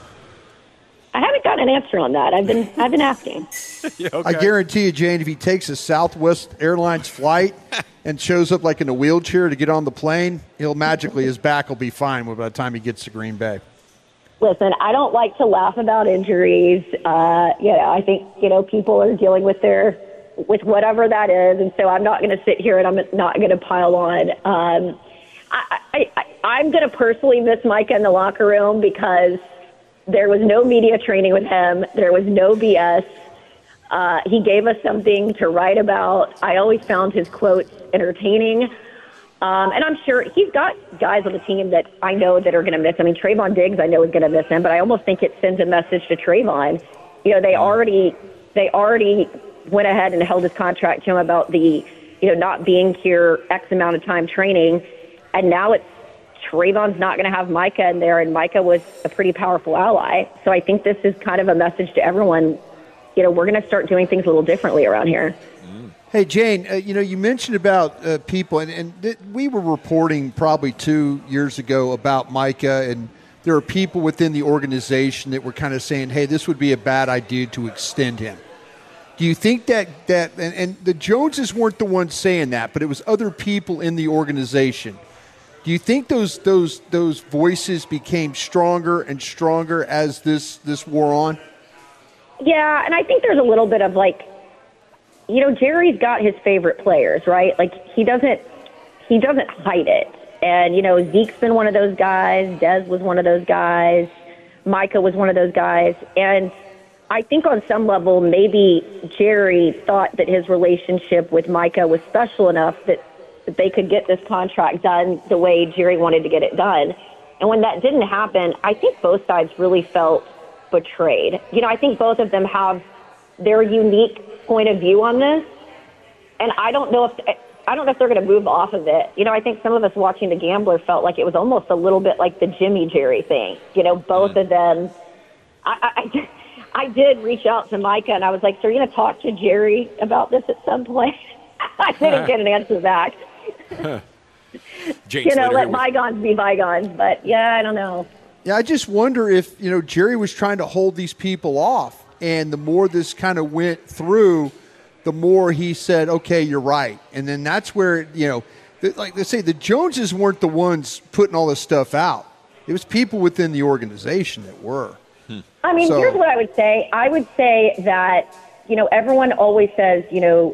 I haven't gotten an answer on that. I've been I've been asking. Yeah, okay. I guarantee you, Jane, if he takes a Southwest Airlines flight and shows up like in a wheelchair to get on the plane, he'll magically, his back will be fine by the time he gets to Green Bay. Listen, I don't like to laugh about injuries. Uh, you know, I think, you know, people are dealing with their, with whatever that is. And so I'm not going to sit here and I'm not going to pile on. Um, I, I, I, I'm going to personally miss Micah in the locker room because there was no media training with him. There was no B S. Uh, he gave us something to write about. I always found his quotes entertaining. Um, and I'm sure he's got guys on the team that I know that are going to miss. I mean, Trayvon Diggs I know is going to miss him, but I almost think it sends a message to Trayvon. You know, they already they already went ahead and held his contract to him about the, you know, not being here X amount of time training, and now it's Trayvon's not going to have Micah in there, and Micah was a pretty powerful ally. So I think this is kind of a message to everyone. You know, we're going to start doing things a little differently around here. Hey, Jane, uh, you know, you mentioned about uh, people, and, and th- we were reporting probably two years ago about Micah, and there are people within the organization that were kind of saying, hey, this would be a bad idea to extend him. Do you think that, that and, and the Joneses weren't the ones saying that, but it was other people in the organization. Do you think those those those voices became stronger and stronger as this, this wore on? Yeah, and I think there's a little bit of, like, you know, Jerry's got his favorite players, right? Like, he doesn't he doesn't hide it. And, you know, Zeke's been one of those guys. Dez was one of those guys. Micah was one of those guys. And I think on some level, maybe Jerry thought that his relationship with Micah was special enough that, that they could get this contract done the way Jerry wanted to get it done. And when that didn't happen, I think both sides really felt betrayed. You know, I think both of them have their unique point of view on this, and I don't know if I don't know if they're going to move off of it. You know, I think some of us watching The Gambler felt like it was almost a little bit like the Jimmy Jerry thing. You know, both of them. I, I, I did reach out to Micah, and I was like, so are you going to talk to Jerry about this at some point? I didn't get an answer back. you know, let bygones be bygones. But, yeah, I don't know. Yeah, I just wonder if, you know, Jerry was trying to hold these people off, and the more this kind of went through, the more he said, okay, you're right. And then that's where, you know, like they say, the Joneses weren't the ones putting all this stuff out. It was people within the organization that were. I mean, So- here's what I would say. I would say that, you know, everyone always says, you know,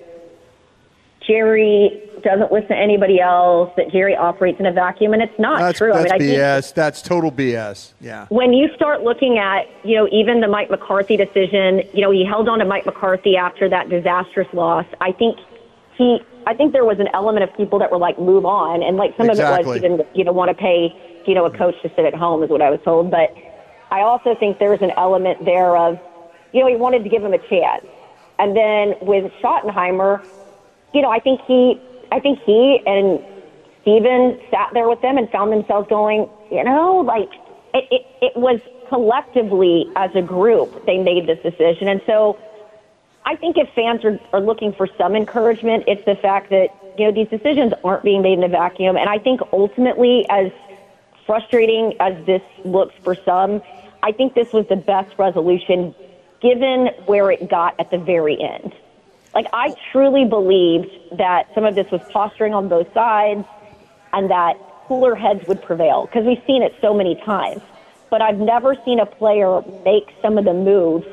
Jerry doesn't listen to anybody else, that Jerry operates in a vacuum, and it's not That's, true. that's I mean, I B think S. That's total B S. Yeah. when you start looking at, you know, even the Mike McCarthy decision, you know, he held on to Mike McCarthy after that disastrous loss. I think he, I think there was an element of people that were like, move on. And like some of it Exactly. was he didn't, you know, want to pay, you know, a coach to sit at home is what I was told. But I also think there's an element there of, you know, he wanted to give him a chance. And then with Schottenheimer, you know, I think he, I think he and Steven sat there with them and found themselves going, you know, like it, it, it was collectively as a group they made this decision. And so I think if fans are, are looking for some encouragement, it's the fact that, you know, these decisions aren't being made in a vacuum. And I think ultimately, as frustrating as this looks for some, I think this was the best resolution given where it got at the very end. Like, I truly believed that some of this was posturing on both sides and that cooler heads would prevail because we've seen it so many times. But I've never seen a player make some of the moves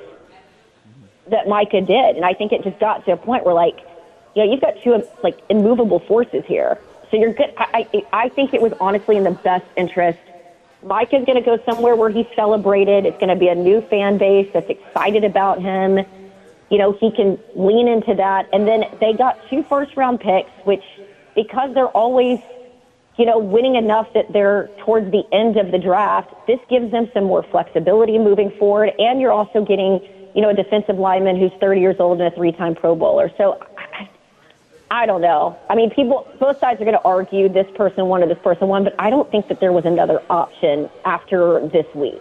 that Micah did. And I think it just got to a point where, like, you know, you've got two, like, immovable forces here. So you're good. I, I, I think it was honestly in the best interest. Micah's going to go somewhere where he's celebrated. It's going to be a new fan base that's excited about him. You know, he can lean into that. And then they got two first-round picks, which, because they're always, you know, winning enough that they're towards the end of the draft, this gives them some more flexibility moving forward. And you're also getting, you know, a defensive lineman who's thirty years old and a three-time Pro Bowler. So I, I don't know. I mean, people, both sides are going to argue this person won or this person won, but I don't think that there was another option after this week.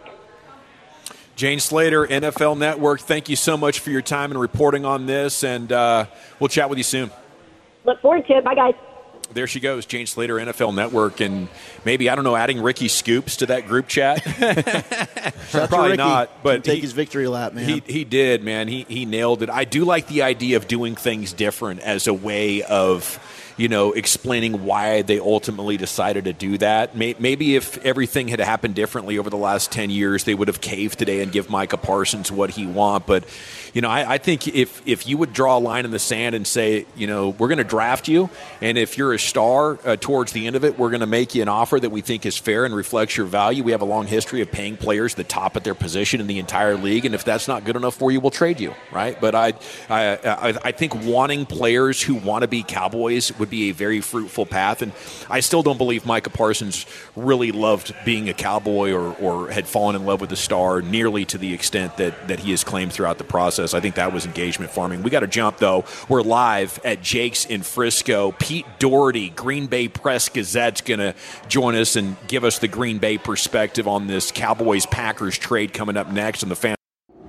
Jane Slater, N F L Network, thank you so much for your time and reporting on this, and uh, we'll chat with you soon. Look forward to it. Bye, guys. There she goes, Jane Slater, N F L Network, and maybe, I don't know, adding Ricky Scoops to that group chat. Probably Ricky. not, but take he, his victory lap, man. He he did, man. He he nailed it. I do like the idea of doing things different as a way of, you know, explaining why they ultimately decided to do that. Maybe if everything had happened differently over the last ten years, they would have caved today and give Micah Parsons what he want. But, you know, I, I think if, if you would draw a line in the sand and say, you know, we're going to draft you, and if you're a star uh, towards the end of it, we're going to make you an offer that we think is fair and reflects your value. We have a long history of paying players the top at their position in the entire league, and if that's not good enough for you, we'll trade you, right? But I, I, I, I think wanting players who want to be Cowboys would be a very fruitful path, and I still don't believe Micah Parsons really loved being a Cowboy or, or had fallen in love with the star nearly to the extent that, that he has claimed throughout the process. I think that was engagement farming. We got to jump, though. We're live at Jake's in Frisco. Pete Doherty, Green Bay Press-Gazette's going to join us and give us the Green Bay perspective on this Cowboys-Packers trade coming up next on the Fan.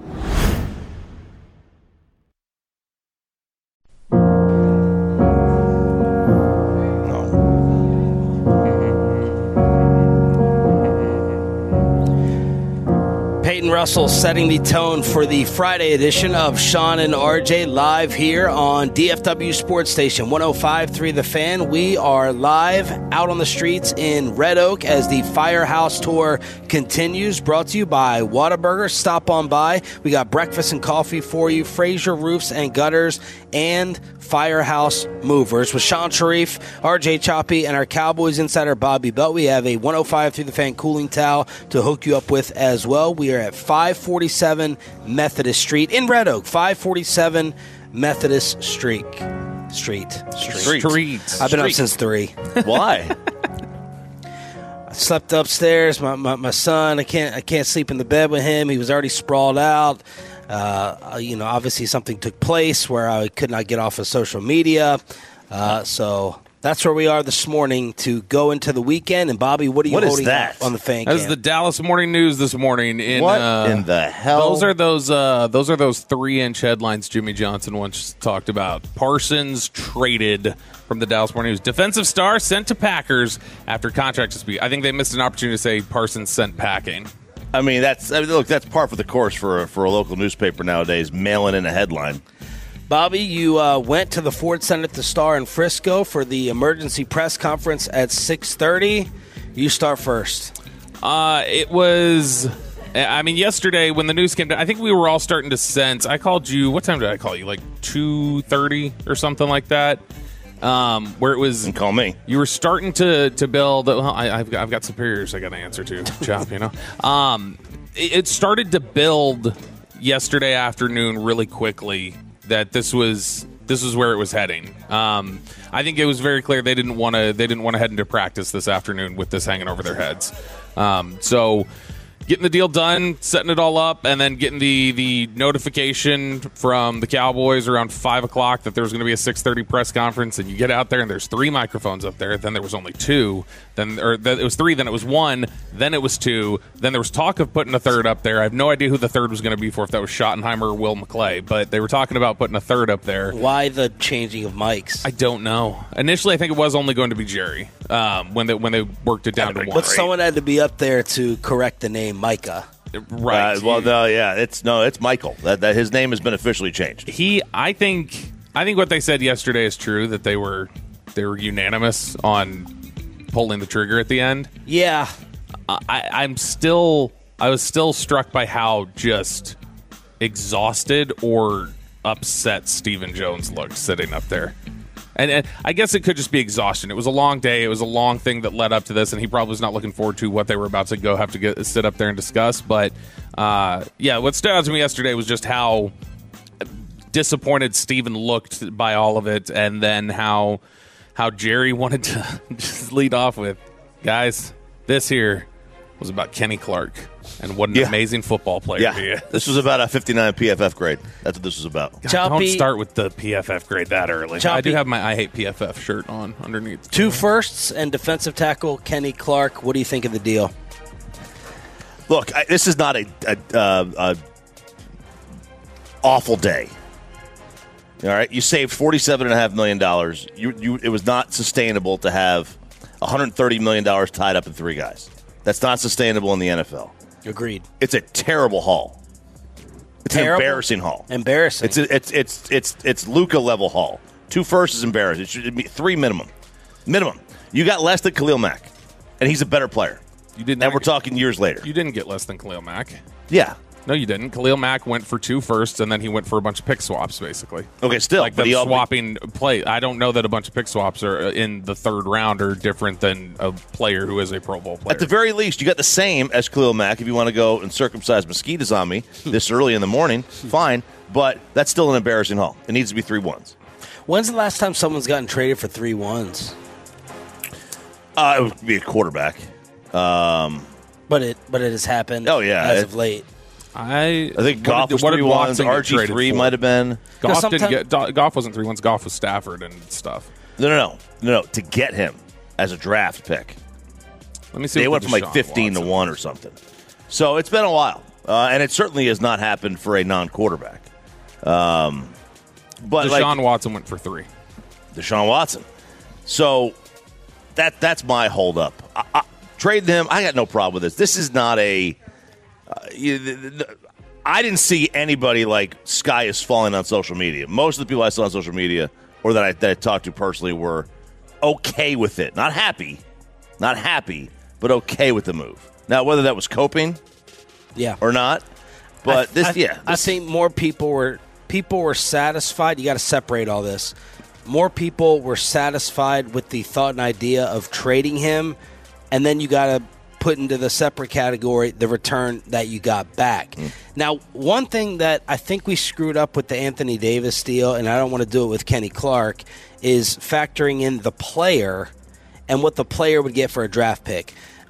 Peyton Russell setting the tone for the Friday edition of Sean and R J live here on D F W Sports Station one oh five point three The Fan. We are live out on the streets in Red Oak as the Firehouse Tour continues, brought to you by Whataburger. Stop on by. We got breakfast and coffee for you, Fraser Roofs and Gutters, and Firehouse Movers. With Sean Sharif, R J Choppy, and our Cowboys insider Bobby Belt, we have a one oh five point three The Fan cooling towel to hook you up with as well. We are at five forty-seven Methodist Street in Red Oak. five forty-seven Methodist Street. Street. Street. Street. I've been Street. up since three. Why? I slept upstairs. My, my my son, I can't I can't sleep in the bed with him. He was already sprawled out. Uh, you know, obviously something took place where I could not get off of social media. Uh, so that's where we are this morning to go into the weekend. And, Bobby, what are you What is holding that? up on the fan That is cam? the Dallas Morning News this morning. In, What uh, in the hell? Those are those. Uh, those are those three-inch headlines Jimmy Johnson once talked about. Parsons traded from the Dallas Morning News. Defensive star sent to Packers after contract dispute. I think they missed an opportunity to say Parsons sent packing. I mean, that's I mean, look, that's par for the course for a, for a local newspaper nowadays, mailing in a headline. Bobby, you uh, went to the Ford Center at the Star in Frisco for the emergency press conference at six thirty. You start first. Uh, it was, I mean, yesterday when the news came down, I think we were all starting to sense. I called you, what time did I call you? Like two thirty or something like that? Um, where it was. And call me. You were starting to, to build. Well, I, I've, got, I've got superiors I got to answer to, Chop, you know? Um, it, it started to build yesterday afternoon really quickly that this was this was where it was heading. Um, I think it was very clear they didn't want to they didn't want to head into practice this afternoon with this hanging over their heads. Um, so getting the deal done, setting it all up, and then getting the the notification from the Cowboys around five o'clock that there was going to be a six thirty press conference, and you get out there and there's three microphones up there. Then there was only two. Then or th- it was three. Then it was one. Then it was two. Then there was talk of putting a third up there. I have no idea who the third was going to be for, if that was Schottenheimer or Will McClay, but they were talking about putting a third up there. Why the changing of mics? I don't know. Initially, I think it was only going to be Jerry um, when they when they worked it down to one. But someone had to be up there to correct the name Micah. Right. Uh, well, no, yeah, it's no, it's Michael. That, that his name has been officially changed. He, I think, I think what they said yesterday is true. That they were they were unanimous on pulling the trigger at the end. Yeah. I, I'm still, I was still struck by how just exhausted or upset Stephen Jones looked sitting up there. And, and I guess it could just be exhaustion. It was a long day. It was a long thing that led up to this, and he probably was not looking forward to what they were about to go have to get sit up there and discuss. But, uh, yeah, what stood out to me yesterday was just how disappointed Stephen looked by all of it, and then how how Jerry wanted to just lead off with, guys, this here was about Kenny Clark and what an Yeah. amazing football player Yeah, he is. this was about a fifty-nine P F F grade. That's what this was about. God, don't start with the P F F grade that early. Choppy. I do have my I Hate P F F shirt on underneath. Two firsts and defensive tackle Kenny Clark. What do you think of the deal? Look, I, this is not a, a, uh, a awful day. All right, you saved forty-seven point five million dollars. You, you, it was not sustainable to have one hundred thirty million dollars tied up in three guys. That's not sustainable in the N F L. Agreed. It's a terrible haul. It's Terrible? an embarrassing haul. Embarrassing. It's a, it's it's it's it's Luka level haul. Two firsts is embarrassing. It should be three minimum. Minimum. You got less than Khalil Mack, and he's a better player. You didn't. And we're talking years later. You didn't get less than Khalil Mack. Yeah. No, you didn't. Khalil Mack went for two firsts, and then he went for a bunch of pick swaps, basically. Okay, still, like but them he al- swapping play. I don't know that a bunch of pick swaps are in the third round are different than a player who is a Pro Bowl player. At the very least, you got the same as Khalil Mack. If you want to go and circumcise mosquitoes on me this early in the morning, fine. But that's still an embarrassing haul. It needs to be three ones. When's the last time someone's gotten traded for three ones? Uh, it would be a quarterback. Um, but it but it has happened. Oh yeah, as it, of late. I I think Goff was three ones. R G three might have been. Goff sometime- didn't get. Do- Goff wasn't three ones. Goff was Stafford and stuff. No, no, no, no, no. To get him as a draft pick, Let me see. they what went the from like Deshaun fifteen Watson to one or something. So it's been a while, uh, and it certainly has not happened for a non-quarterback. Um, but Deshaun like, Watson went for three. Deshaun Watson. So that that's my holdup. I, I, trade them. I got no problem with this. This is not a. Uh, you, the, the, I didn't see anybody like sky is falling on social media. Most of the people I saw on social media or that I, that I talked to personally were okay with it. Not happy, not happy, but okay with the move. Now, whether that was coping, yeah, or not, but I, this, I, yeah, I this, think more people were people were satisfied. You got to separate all this. More people were satisfied with the thought and idea of trading him, and then you got to put into the separate category the return that you got back. Mm. Now, one thing that I think we screwed up with the Anthony Davis deal, and I don't want to do it with Kenny Clark, is factoring in the player and what the player would get for a draft pick.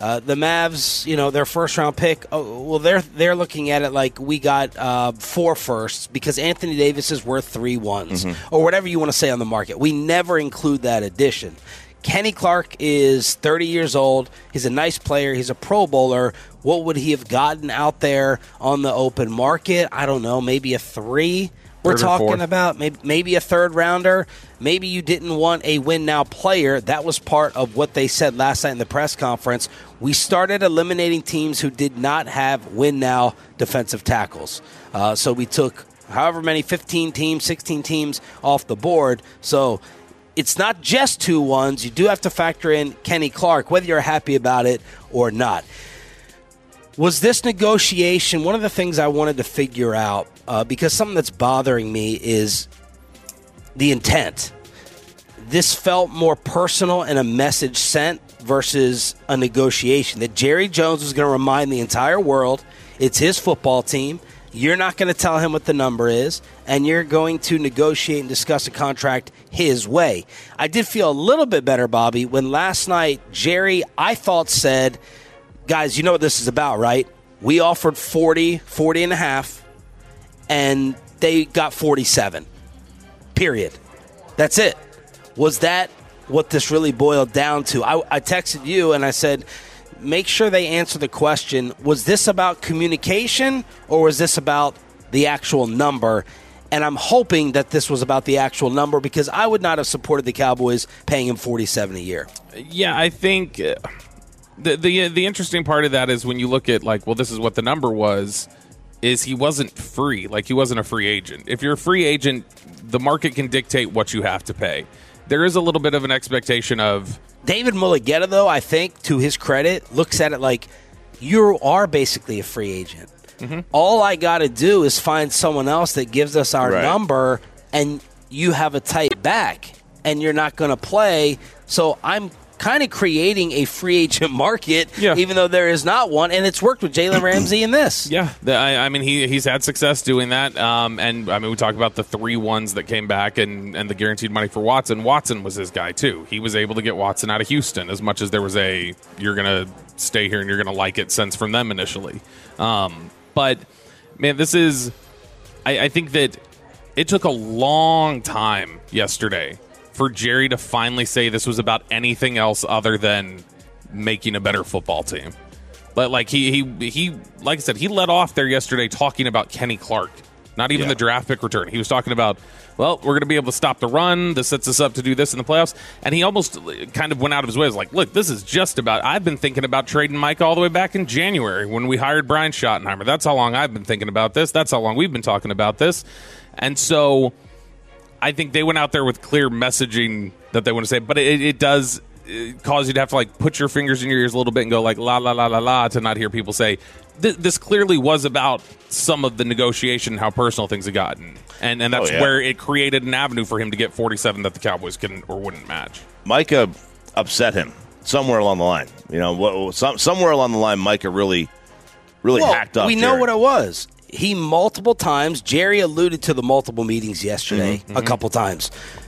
Uh, the Mavs, you know, their first round pick. Oh, well, they're they're looking at it like we got uh, four firsts because Anthony Davis is worth three ones Mm-hmm. or whatever you want to say on the market. We never include that addition. Kenny Clark is thirty years old. He's a nice player. He's a Pro Bowler. What would he have gotten out there on the open market? I don't know. Maybe a three. We're Third or talking fourth. about maybe, maybe a third rounder. Maybe you didn't want a win now player. That was part of what they said last night in the press conference. We started eliminating teams who did not have win now defensive tackles. Uh, so we took however many, fifteen teams, sixteen teams off the board. So it's not just two ones. You do have to factor in Kenny Clark, whether you're happy about it or not. Was this negotiation, one of the things I wanted to figure out, uh, because something that's bothering me is the intent. This felt more personal and a message sent versus a negotiation. That Jerry Jones was going to remind the entire world it's his football team. You're not going to tell him what the number is, and you're going to negotiate and discuss a contract his way. I did feel a little bit better, Bobby, when last night Jerry, I thought, said, guys, you know what this is about, right? We offered forty, forty and a half, and they got forty-seven. Period. That's it. Was that what this really boiled down to? I, I texted you and I said, make sure they answer the question, was this about communication or was this about the actual number? And I'm hoping that this was about the actual number because I would not have supported the Cowboys paying him forty-seven a year. Yeah, I think uh, the the the interesting part of that is when you look at like, well, this is what the number was, is he wasn't free. Like he wasn't a free agent. If you're a free agent, the market can dictate what you have to pay. There is a little bit of an expectation of David Mulligetta, though, I think, to his credit, looks at it like you are basically a free agent. Mm-hmm. All I got to do is find someone else that gives us our Right. number, and you have a tight back, and you're not going to play. So I'm kind of creating a free agent market, Yeah. even though there is not one, and it's worked with Jalen Ramsey in this. Yeah, the, I, I mean, he he's had success doing that. Um, and, I mean, we talk about the three ones that came back and, and the guaranteed money for Watson. Watson was his guy, too. He was able to get Watson out of Houston as much as there was a you're going to stay here and you're going to like it sense from them initially. Um, but, man, this is – I think that it took a long time yesterday for Jerry to finally say this was about anything else other than making a better football team. But like he he he like I said, he let off there yesterday talking about Kenny Clark, not even Yeah. the draft pick return. He was talking about, well, we're going to be able to stop the run. This sets us up to do this in the playoffs. And he almost kind of went out of his way. He was like, look, this is just about. I've been thinking about trading Mike all the way back in January when we hired Brian Schottenheimer. That's how long I've been thinking about this. That's how long we've been talking about this. And so I think they went out there with clear messaging that they want to say, but it, it does cause you to have to like put your fingers in your ears a little bit and go like la la la la la to not hear people say Th- this clearly was about some of the negotiation, how personal things have gotten, and and that's Oh, yeah. where it created an avenue for him to get forty-seven that the Cowboys couldn't or wouldn't match. Micah upset him somewhere along the line. You know, what, some, somewhere along the line, Micah really, really Well, hacked up. we know Jerry. what it was. He multiple times, Jerry alluded to the multiple meetings yesterday, Mhm, a mhm. couple times.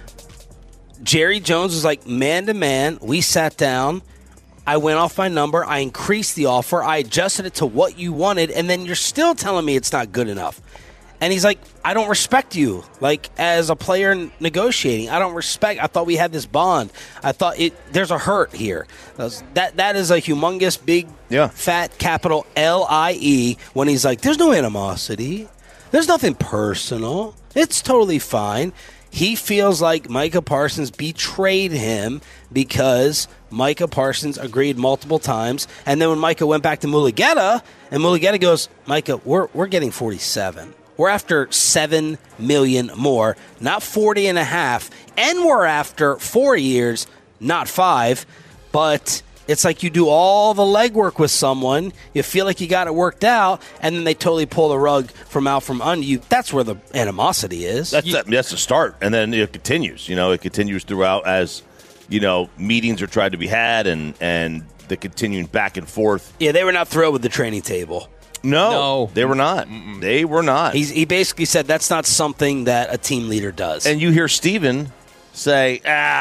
Jerry Jones was like, man to man, we sat down. I went off my number. I increased the offer. I adjusted it to what you wanted. And then you're still telling me it's not good enough. And he's like, I don't respect you, like, as a player negotiating. I don't respect. I thought we had this bond. I thought it. There's a hurt here. That That is a humongous, big, yeah. fat capital L I E when he's like, there's no animosity. There's nothing personal. It's totally fine. He feels like Micah Parsons betrayed him because Micah Parsons agreed multiple times. And then when Micah went back to Mulligetta, and Mulligetta goes, Micah, we're, we're getting forty-seven. We're after seven million dollars more, not forty and a half. And we're after four years, not five. But it's like you do all the legwork with someone, you feel like you got it worked out, and then they totally pull the rug from out from under you. That's where the animosity is. That's that, that's the start, and then it continues. You know, it continues throughout as you know meetings are tried to be had, and and the continuing back and forth. Yeah, they were not thrilled with the training table. No, No. they were not. They were not. He's, he basically said that's not something that a team leader does. And you hear Steven say, ah,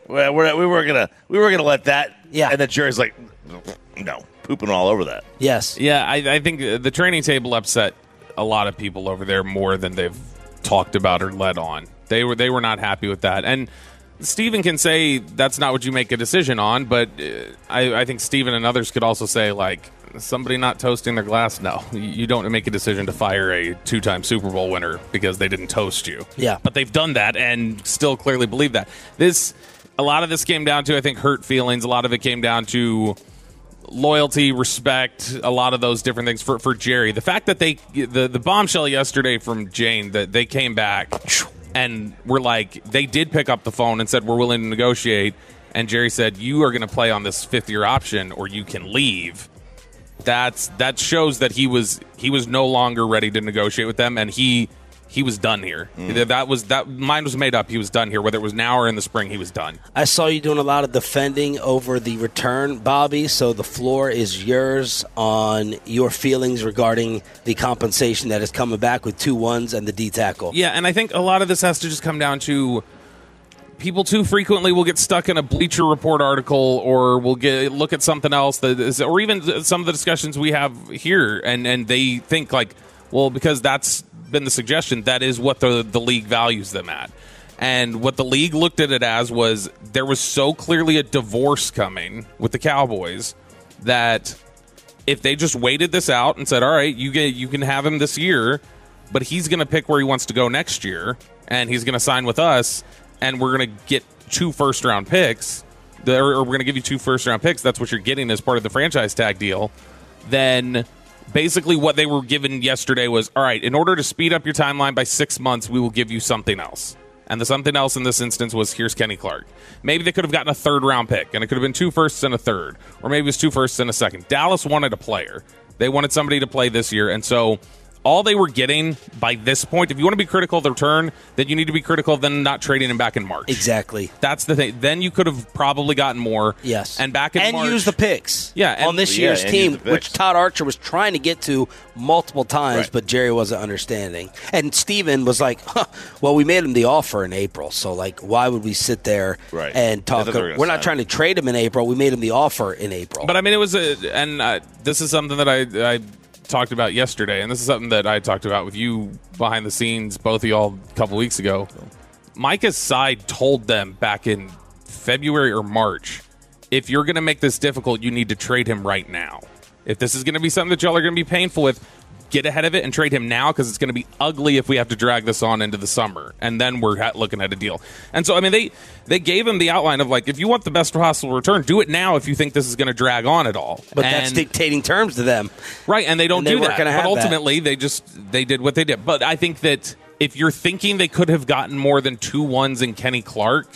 Well, we're, we were gonna we were gonna let that. Yeah. And then Jerry's like, no, pooping all over that. Yes. Yeah, I, I think the training table upset a lot of people over there more than they've talked about or led on. They were they were not happy with that. And Steven can say that's not what you make a decision on, but uh, I, I think Steven and others could also say, like, somebody not toasting their glass? No. You don't make a decision to fire a two-time Super Bowl winner because they didn't toast you. Yeah. But they've done that and still clearly believe that. This, a lot of this came down to, I think, hurt feelings. A lot of it came down to loyalty, respect, a lot of those different things for, for Jerry. The fact that they, the, the bombshell yesterday from Jane, that they came back and were like, they did pick up the phone and said, we're willing to negotiate. And Jerry said, you are going to play on this fifth-year option or you can leave. That's that shows that he was he was no longer ready to negotiate with them, and he he was done here. Mm. That was that mind was made up. He was done here. Whether it was now or in the spring, he was done. I saw you doing a lot of defending over the return, Bobby. So the floor is yours on your feelings regarding the compensation that is coming back with two ones and the D tackle. Yeah, and I think a lot of this has to just come down to people too frequently will get stuck in a Bleacher Report article or will get look at something else that is, or even some of the discussions we have here, and, and they think like, well, because that's been the suggestion, that is what the, the league values them at. And what the league looked at it as was there was so clearly a divorce coming with the Cowboys that if they just waited this out and said, all right, you get you can have him this year, but he's going to pick where he wants to go next year, and he's going to sign with us, and we're going to get two first-round picks, or we're going to give you two first-round picks, that's what you're getting as part of the franchise tag deal, then basically what they were given yesterday was, all right, in order to speed up your timeline by six months, we will give you something else. And the something else in this instance was, here's Kenny Clark. Maybe they could have gotten a third-round pick, and it could have been two firsts and a third, or maybe it was two firsts and a second. Dallas wanted a player. They wanted somebody to play this year, and so all they were getting by this point, if you want to be critical of the return, then you need to be critical of them not trading him back in March. Exactly. That's the thing. Then you could have probably gotten more. Yes. And back in and March. use the picks. Yeah. And, on this yeah, year's and team, use the which picks. Todd Archer was trying to get to multiple times, Right. but Jerry wasn't understanding. And Steven was like, huh, well, we made him the offer in April, so like, why would we sit there Right. and I talk? thought they were gonna We're not sign trying to trade him in April. We made him the offer in April. But I mean, it was a, and uh, this is something that I, I talked about yesterday, and this is something that I talked about with you behind the scenes, both of y'all, a couple weeks ago. Micah's side told them back in February or March, if you're going to make this difficult, you need to trade him right now. If this is going to be something that y'all are going to be painful with, get ahead of it and trade him now, because it's going to be ugly if we have to drag this on into the summer, and then we're ha- looking at a deal. And so, I mean, they they gave him the outline of, like, if you want the best possible return, do it now if you think this is going to drag on at all. But and, that's dictating terms to them. Right, and they don't And they do weren't that. gonna But have that. ultimately, they just they did what they did. But I think that if you're thinking they could have gotten more than two ones in Kenny Clark,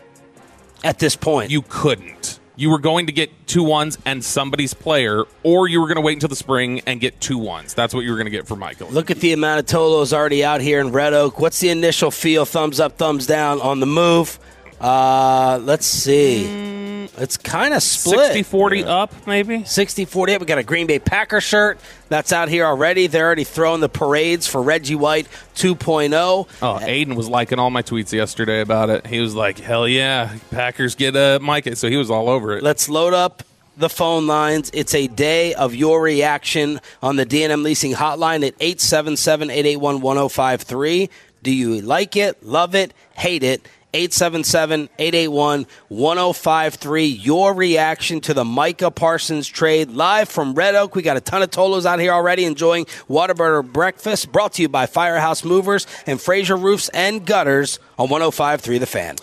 at this point, you couldn't. You were going to get two ones and somebody's player, or you were going to wait until the spring and get two ones. That's what you were going to get for Michael. Look at the amount of Tolos already out here in Red Oak. What's the initial feel? Thumbs up, thumbs down on the move. Uh, let's see. It's kind of split. sixty forty up, maybe? sixty forty up. We got a Green Bay Packer shirt that's out here already. They're already throwing the parades for Reggie White two point oh. Oh, Aiden was liking all my tweets yesterday about it. He was like, hell yeah, Packers get a Micah. So he was all over it. Let's load up the phone lines. It's a day of your reaction on the D and M Leasing Hotline at eight seven seven, eight eight one, one oh five three. Do you like it, love it, hate it? eight seven seven, eight eight one, one oh five three. Your reaction to the Micah Parsons trade live from Red Oak. We got a ton of Tolos out here already enjoying Whataburger breakfast, brought to you by Firehouse Movers and Fraser Roofs and Gutters on one oh five three The Fan.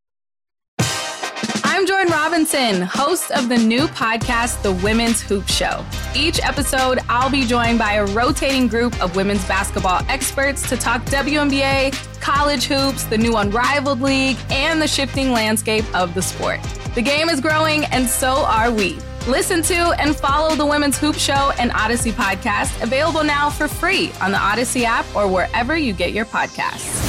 I'm Jordan Robinson, host of the new podcast, The Women's Hoop Show. Each episode, I'll be joined by a rotating group of women's basketball experts to talk W N B A, college hoops, the new Unrivaled League, and the shifting landscape of the sport. The game is growing, and so are we. Listen to and follow The Women's Hoop Show and Odyssey podcast, available now for free on the Odyssey app or wherever you get your podcasts.